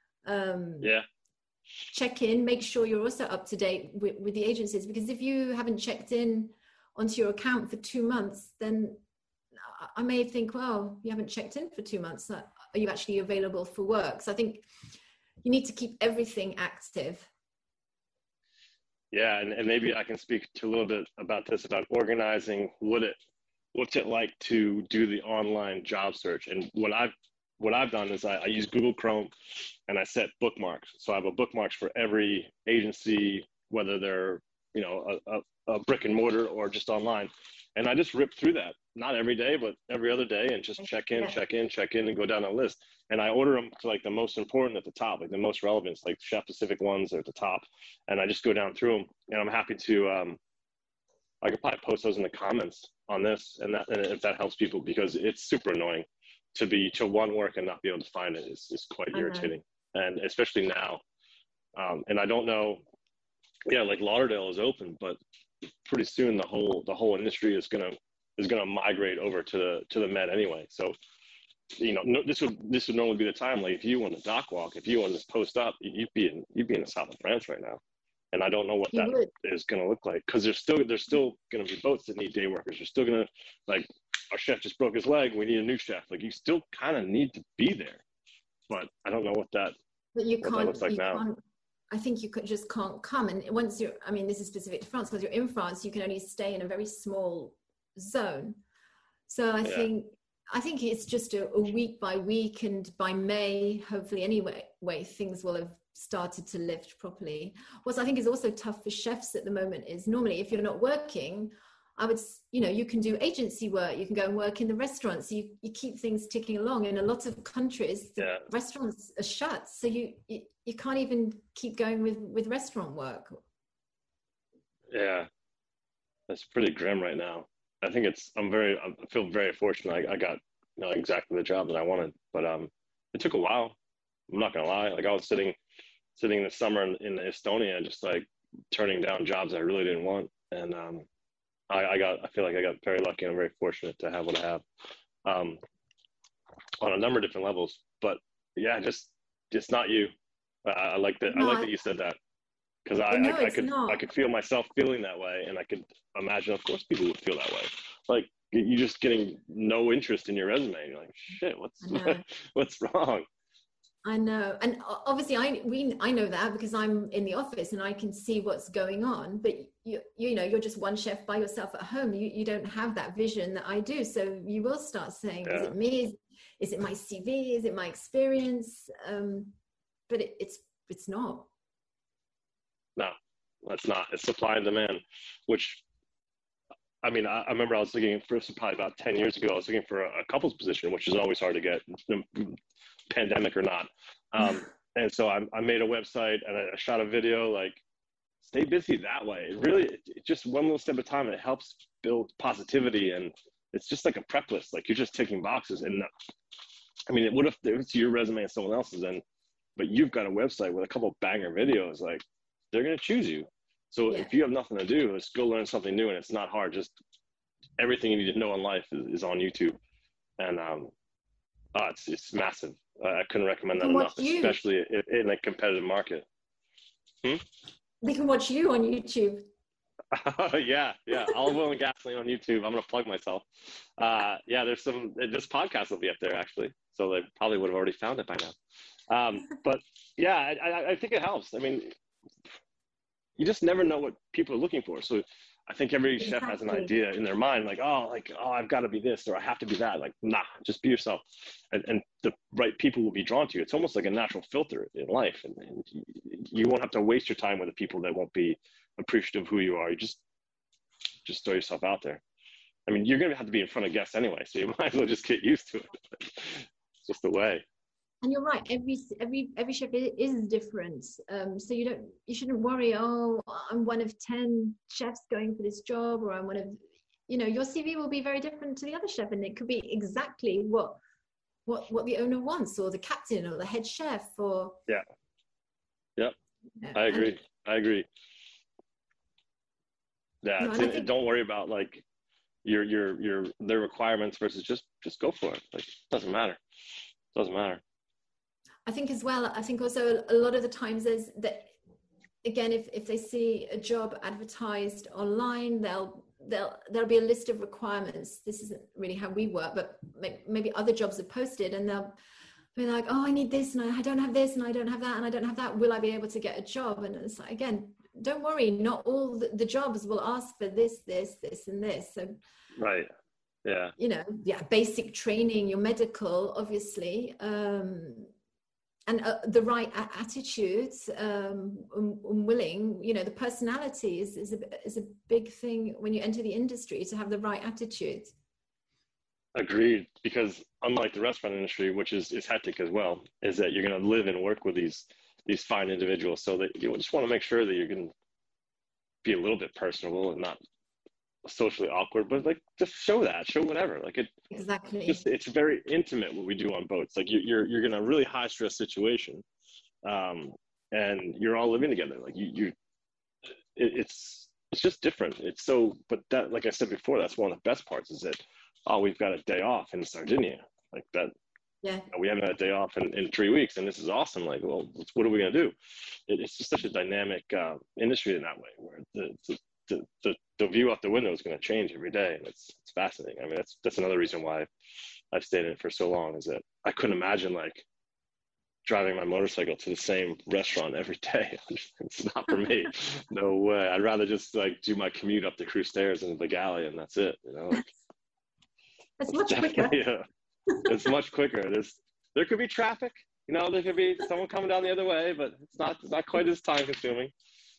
B: Check in, make sure you're also up to date with the agencies, because if you haven't checked in onto your account for 2 months, then I may think, well, you haven't checked in for 2 months. Are you actually available for work? So I think you need to keep everything active.
A: Yeah, and maybe I can speak to a little bit about this, about organizing. What's it like to do the online job search? And what I've done is I use Google Chrome, and I set bookmarks. So I have a bookmarks for every agency, whether they're a brick and mortar or just online. And I just rip through that, not every day, but every other day, and just check in, and go down a list. And I order them to like the most important at the top, like the most relevant, like Chef Pacific ones are at the top. And I just go down through them, and I'm happy to, I could probably post those in the comments on this, and if that helps people, because it's super annoying to want work and not be able to find it is quite irritating. And especially now. And I don't know, like Lauderdale is open, but pretty soon the whole industry is gonna migrate over to the Med anyway. So, this would normally be the time, like if you want to dock walk, if you want to post up, you'd be in the south of France right now. And I don't know what that is going to look like, because there's still going to be boats that need day workers. There's still going to, like, our chef just broke his leg, we need a new chef. Like, you still kind of need to be there, but I don't know what that looks like now.
B: I think you just can't come. And once this is specific to France, because you're in France, you can only stay in a very small zone. So I think it's just a week by week, and by May, hopefully anyway, things will have started to lift properly. What I think is also tough for chefs at the moment is, normally if you're not working, you can do agency work, you can go and work in the restaurants, you keep things ticking along. In a lot of countries, the restaurants are shut, so you can't even keep going with restaurant work.
A: Yeah, that's pretty grim right now. I think I feel very fortunate. I got exactly the job that I wanted, but it took a while. I'm not gonna lie. Like, I was sitting this summer in Estonia, just like turning down jobs I really didn't want, and I feel like I got very lucky, and I'm very fortunate to have what I have, on a number of different levels. But yeah, just not you. I like that. No, I like that you said that, because I could feel myself feeling that way, and I could imagine, of course, people would feel that way. Like, you're just getting no interest in your resume. You're like, shit, what's wrong?
B: I know. And obviously I know that, because I'm in the office and I can see what's going on, but you're just one chef by yourself at home. You don't have that vision that I do. So you will start saying, is it me? Is it my CV? Is it my experience? But it's not.
A: No, it's not. It's supply and demand, which, I mean, I remember I was looking for, probably about 10 years ago, I was looking for a couples position, which is always hard to get, pandemic or not. And so I made a website, and I shot a video, like, stay busy that way. It just one little step at a time. It helps build positivity, and it's just like a prep list. Like, you're just ticking boxes. And I mean, what if it's your resume and someone else's, but you've got a website with a couple banger videos, like, they're going to choose you. So if you have nothing to do, just go learn something new, and it's not hard. Just everything you need to know in life is on YouTube, and it's massive. I couldn't recommend that enough, especially in a competitive market.
B: They can watch you on YouTube.
A: Yeah. Olive Oil and Gasoline on YouTube. I'm going to plug myself. There's this podcast will be up there, actually. So they probably would have already found it by now. But yeah, I think it helps. I mean, you just never know what people are looking for. So I think every chef has an idea in their mind, like, oh, I've got to be this, or I have to be that. Like, nah, just be yourself. And the right people will be drawn to you. It's almost like a natural filter in life. And you won't have to waste your time with the people that won't be appreciative of who you are. You just throw yourself out there. I mean, you're going to have to be in front of guests anyway, so you might as well just get used to it. It's just the way.
B: And you're right. Every chef is different. So you shouldn't worry. Oh, I'm one of 10 chefs going for this job, or I'm one of, your CV will be very different to the other chef, and it could be exactly what the owner wants, or the captain, or the head chef, or
A: I agree. Yeah, no, don't worry about like their requirements versus just go for it. Like, it doesn't matter.
B: I think as well, also a lot of the times there's that, again, if they see a job advertised online, there'll be a list of requirements. This isn't really how we work, but maybe other jobs are posted, and they'll be like, oh, I need this, and I don't have this, and I don't have that, and I don't have that. Will I be able to get a job? And it's like, again, don't worry, not all the jobs will ask for this, and this. So,
A: right. Yeah.
B: Basic training, your medical, obviously, and the right attitudes, willing, the personality is a big thing when you enter the industry, to have the right attitude.
A: Agreed, because unlike the restaurant industry, which is hectic as well, is that you're going to live and work with these fine individuals, so that you just want to make sure that you're going to be a little bit personable and not socially awkward, but like just show whatever, like it
B: exactly.
A: It's very intimate what we do on boats. Like you're in a really high stress situation, and you're all living together. Like it's just different. It's so, but that, like I said before, that's one of the best parts, is that, oh, we've got a day off in Sardinia, like that.
B: Yeah,
A: we haven't had a day off in 3 weeks, and this is awesome. Like, well, what are we going to do? It's just such a dynamic industry in that way, where the view out the window is going to change every day, and it's fascinating. I mean, that's another reason why I've stayed in it for so long, is that I couldn't imagine like driving my motorcycle to the same restaurant every day. It's not for me. No way. I'd rather just like do my commute up the cruise stairs into the galley, and that's it. Like,
B: it's much quicker.
A: Yeah, it's much quicker. There could be traffic. There could be someone coming down the other way, but it's not quite as time consuming.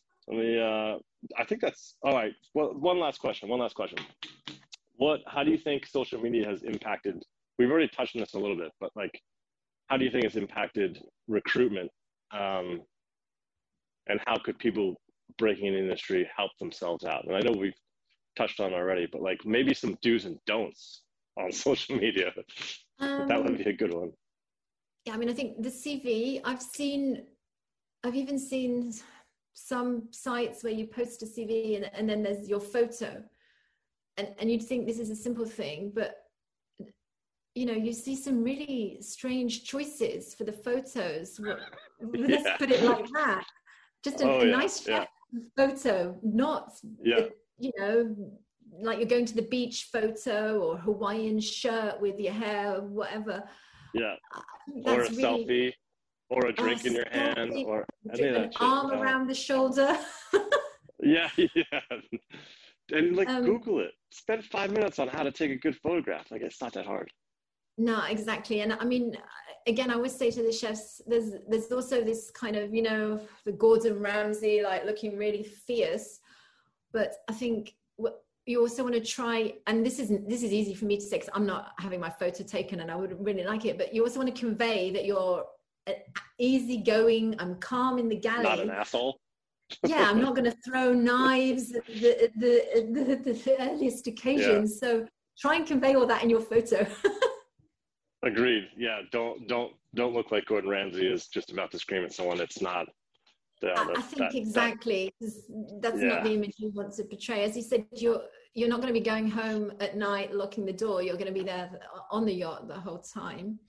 A: I think that's all right. Well, one last question. How do you think social media has impacted? We've already touched on this a little bit, but like, how do you think it's impacted recruitment? And how could people breaking in the industry help themselves out? And I know we've touched on already, but like maybe some do's and don'ts on social media. That would be a good one.
B: Yeah, I mean, I think the CV, I've even seen some sites where you post a CV and then there's your photo, and you'd think this is a simple thing, but you see some really strange choices for the photos. Let's put it like that. Just a nice photo, not like you're going to the beach photo or Hawaiian shirt with your hair, whatever.
A: Yeah, or a selfie, or a drink in your hand, or
B: an arm around the shoulder.
A: Yeah. And like Google it. Spend 5 minutes on how to take a good photograph. Like, it's not that hard.
B: No, exactly. And I mean, again, I always say to the chefs, there's also this kind of, the Gordon Ramsay, like looking really fierce. But I think what you also want to try, and this is easy for me to say because I'm not having my photo taken and I would really like it, but you also want to convey that you're easygoing, I'm calm in the galley.
A: Not an asshole.
B: Yeah, I'm not going to throw knives at the earliest occasions. Yeah. So try and convey all that in your photo.
A: Agreed. Yeah, don't look like Gordon Ramsay is just about to scream at someone. It's not.
B: I think exactly. That's not the image you want to portray. As you said, you're not going to be going home at night, locking the door. You're going to be there on the yacht the whole time.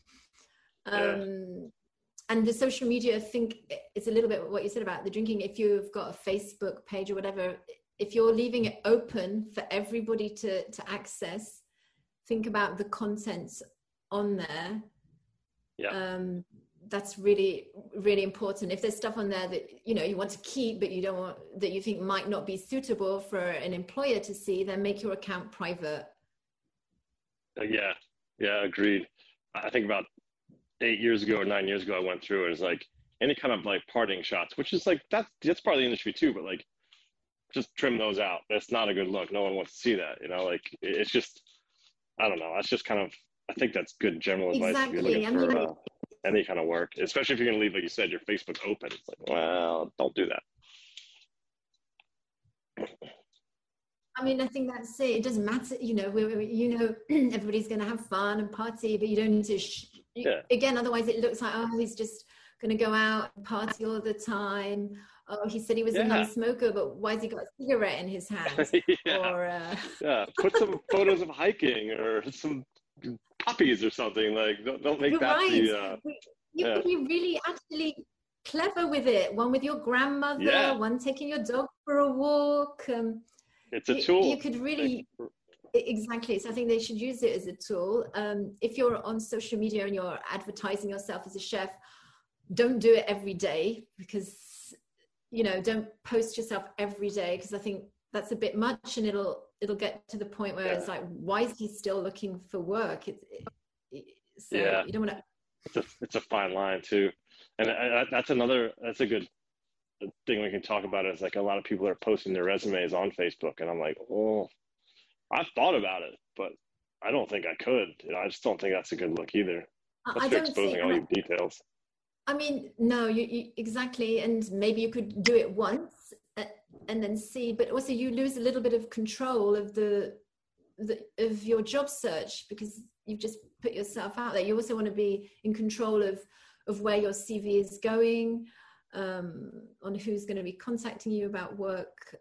B: And the social media, I think it's a little bit what you said about the drinking. If you've got a Facebook page or whatever, if you're leaving it open for everybody to access, think about the content on there. that's really, really important. If there's stuff on there that, you know, you want to keep, but you don't want, that you think might not be suitable for an employer to see, then make your account private.
A: Yeah, agreed. I think about 8 years ago or 9 years ago, I went through it. It's like any kind of like parting shots, which is like, that's part of the industry too, but like, just trim those out. That's not a good look. No one wants to see that, you know, like it's just, I don't know. That's just kind of, I think that's good general advice if you're looking for any kind of work, especially if you're going to leave, like you said, your Facebook open. It's like, well, don't do that.
B: I mean, I think that's it. It doesn't matter, you know, everybody's going to have fun and party, but you don't need to, again, otherwise it looks like, oh, he's just going to go out and party all the time. Oh, he said he was a non-smoker, but why has he got a cigarette in his hand?
A: Put some photos of hiking or some puppies or something. Like, don't make that
B: you could be really actually clever with it. One with your grandmother, one taking your dog for a walk.
A: It's a tool.
B: You could really, exactly. So I think they should use it as a tool. If you're on social media and you're advertising yourself as a chef, don't do it every day, because, you know, don't post yourself every day, because I think that's a bit much, and it'll get to the point where it's like, why is he still looking for work? You don't want to.
A: It's a fine line too, and that's a good thing we can talk about. Is like a lot of people are posting their resumes on Facebook, and I'm like, oh, I've thought about it, but I don't think I could. You know, I just don't think that's a good look either. Unless you're exposing all your details.
B: I mean, no, you exactly, and maybe you could do it once and then see, but also you lose a little bit of control of of your job search, because you've just put yourself out there. You also want to be in control of where your CV is going, on who's going to be contacting you about work.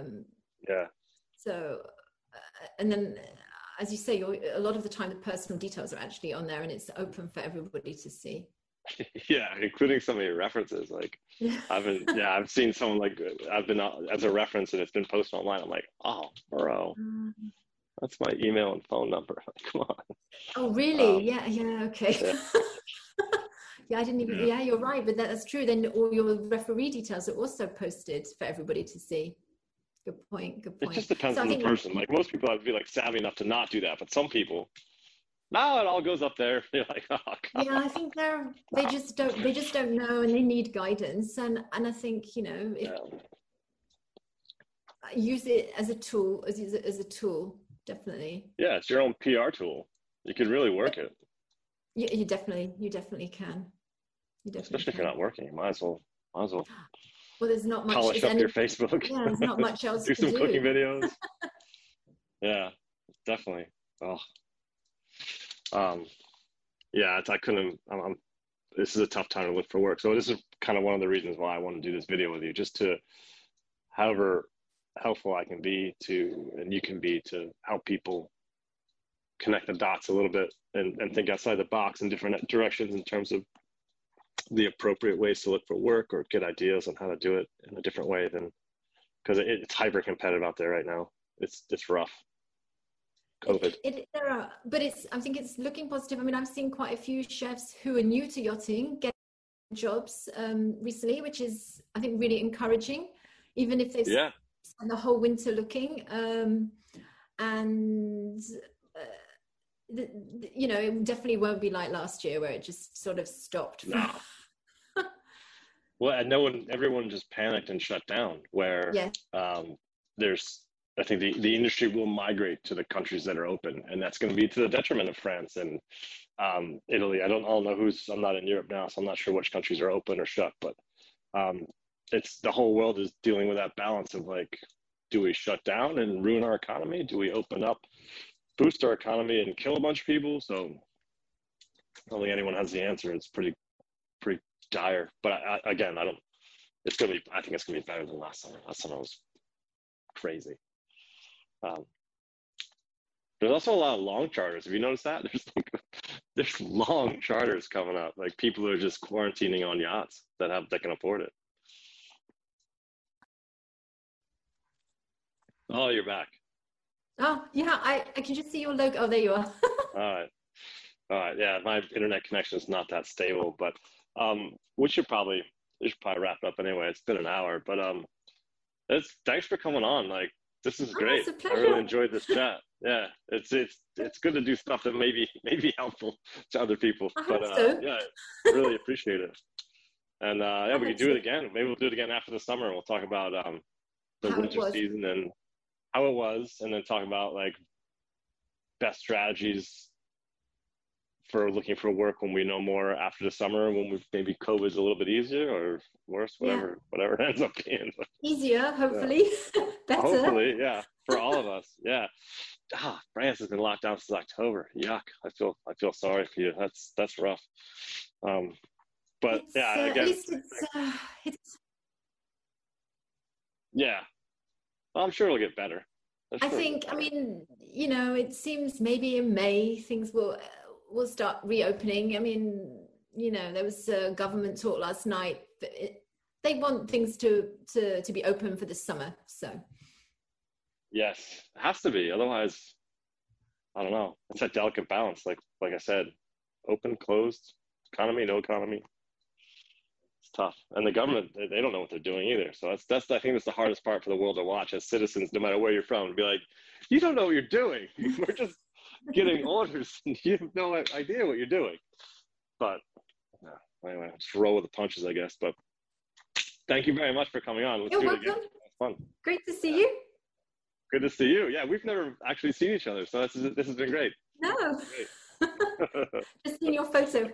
B: So, and then, as you say, a lot of the time the personal details are actually on there, and it's open for everybody to see.
A: Yeah, including some of your references. Like, I've seen someone, like, I've been as a reference and it's been posted online. I'm like, oh, bro, that's my email and phone number. Like, come on.
B: Oh, really? Okay. Yeah, I didn't even. Yeah, you're right, but that's true. Then all your referee details are also posted for everybody to see. Good point.
A: It just depends on the person. Like, most people, I'd be like savvy enough to not do that, but some people, now it all goes up there. You're like, oh, God.
B: Yeah, I think they just don't know, and they need guidance. And I think, you know, use it as a tool, as a tool, definitely.
A: Yeah, it's your own PR tool. You can really work it.
B: You definitely can.
A: Especially if you're not working, you might as well.
B: Well, there's not much.
A: Polish up your Facebook.
B: Yeah, there's not much else.
A: Do some cooking videos. Yeah, definitely. Oh. I couldn't, this is a tough time to look for work. So this is kind of one of the reasons why I want to do this video with you, just to, however helpful I can be to, and you can be, to help people connect the dots a little bit and think outside the box in different directions in terms of the appropriate ways to look for work, or get ideas on how to do it in a different way than, because it's hyper competitive out there right now. It's rough. COVID.
B: I think it's looking positive. I mean, I've seen quite a few chefs who are new to yachting get jobs recently, which is, I think, really encouraging, even if they've spent the whole winter looking. You know, it definitely won't be like last year where it just sort of stopped.
A: No. Well, and everyone just panicked and shut down, where I think the industry will migrate to the countries that are open, and that's going to be to the detriment of France and Italy. I don't know I'm not in Europe now, so I'm not sure which countries are open or shut, but it's, the whole world is dealing with that balance of, like, do we shut down and ruin our economy? Do we open up, boost our economy and kill a bunch of people? So I don't think anyone has the answer. It's pretty dire, but I think it's going to be better than last summer. Last summer was crazy. There's also a lot of long charters. Have you noticed that? There's long charters coming up. Like, people are just quarantining on yachts that can afford it. Oh, you're back.
B: Oh, yeah, I can just see your logo. Oh, there you are.
A: All right. Yeah, my internet connection is not that stable, but We should probably wrap it up anyway. It's been an hour, but thanks for coming on. Like, this is great.
B: It's a
A: I really
B: pleasure.
A: enjoyed this chat. Yeah, it's good to do stuff that may be helpful to other people.
B: I
A: But
B: hope so.
A: yeah, I really appreciate it. And yeah,
B: I
A: we
B: hope
A: could do
B: so.
A: it again. Maybe we'll do it again after the summer. We'll talk about the
B: How it
A: winter
B: was.
A: season and how it was, and then talk about like best strategies for looking for work when we know more after the summer, when we maybe COVID's a little bit easier or worse,
B: Yeah.
A: whatever it ends up being. But,
B: Easier,
A: yeah.
B: hopefully. Better.
A: Hopefully, yeah, for all of us. Yeah. France has been locked down since October. Yuck. I feel sorry for you. That's rough. But
B: It's,
A: yeah,
B: at
A: again,
B: least it's.
A: yeah. Well, I'm sure it'll get better.
B: I think. I mean, you know, it seems maybe in May things will start reopening. I mean, you know, there was a government talk last night. They want things to be open for the summer. So.
A: Yes, it has to be. Otherwise, I don't know. It's a delicate balance. Like I said, open, closed, economy, no economy. It's tough. And the government, they don't know what they're doing either. So that's I think that's the hardest part for the world to watch as citizens, no matter where you're from, to be like, you don't know what you're doing. We're just getting orders and you have no idea what you're doing. But anyway, just roll with the punches, I guess. But thank you very much for coming on. Let's
B: You're
A: do it
B: welcome.
A: again. It's fun.
B: Great to see you.
A: Good to see you. Yeah, we've never actually seen each other, so this has been great.
B: No. Just seen your photo.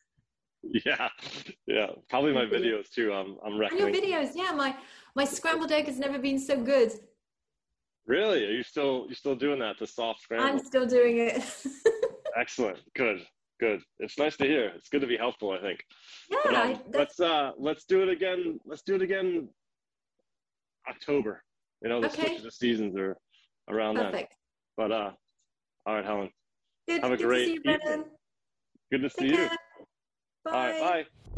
A: Yeah. Probably my videos too. I'm recommending.
B: And your videos, yeah. My scrambled egg has never been so good.
A: Really? Are you still doing that? The soft scramble?
B: I'm still doing it.
A: Excellent. Good. It's nice to hear. It's good to be helpful, I think.
B: Yeah.
A: But, let's do it again. Let's do it again. October. You know, the switch of the seasons are around
B: Perfect.
A: then. But all right, Helen.
B: Good.
A: Have a great
B: to see you, Brennan.
A: evening. Good to see you.
B: Bye.
A: All right, bye.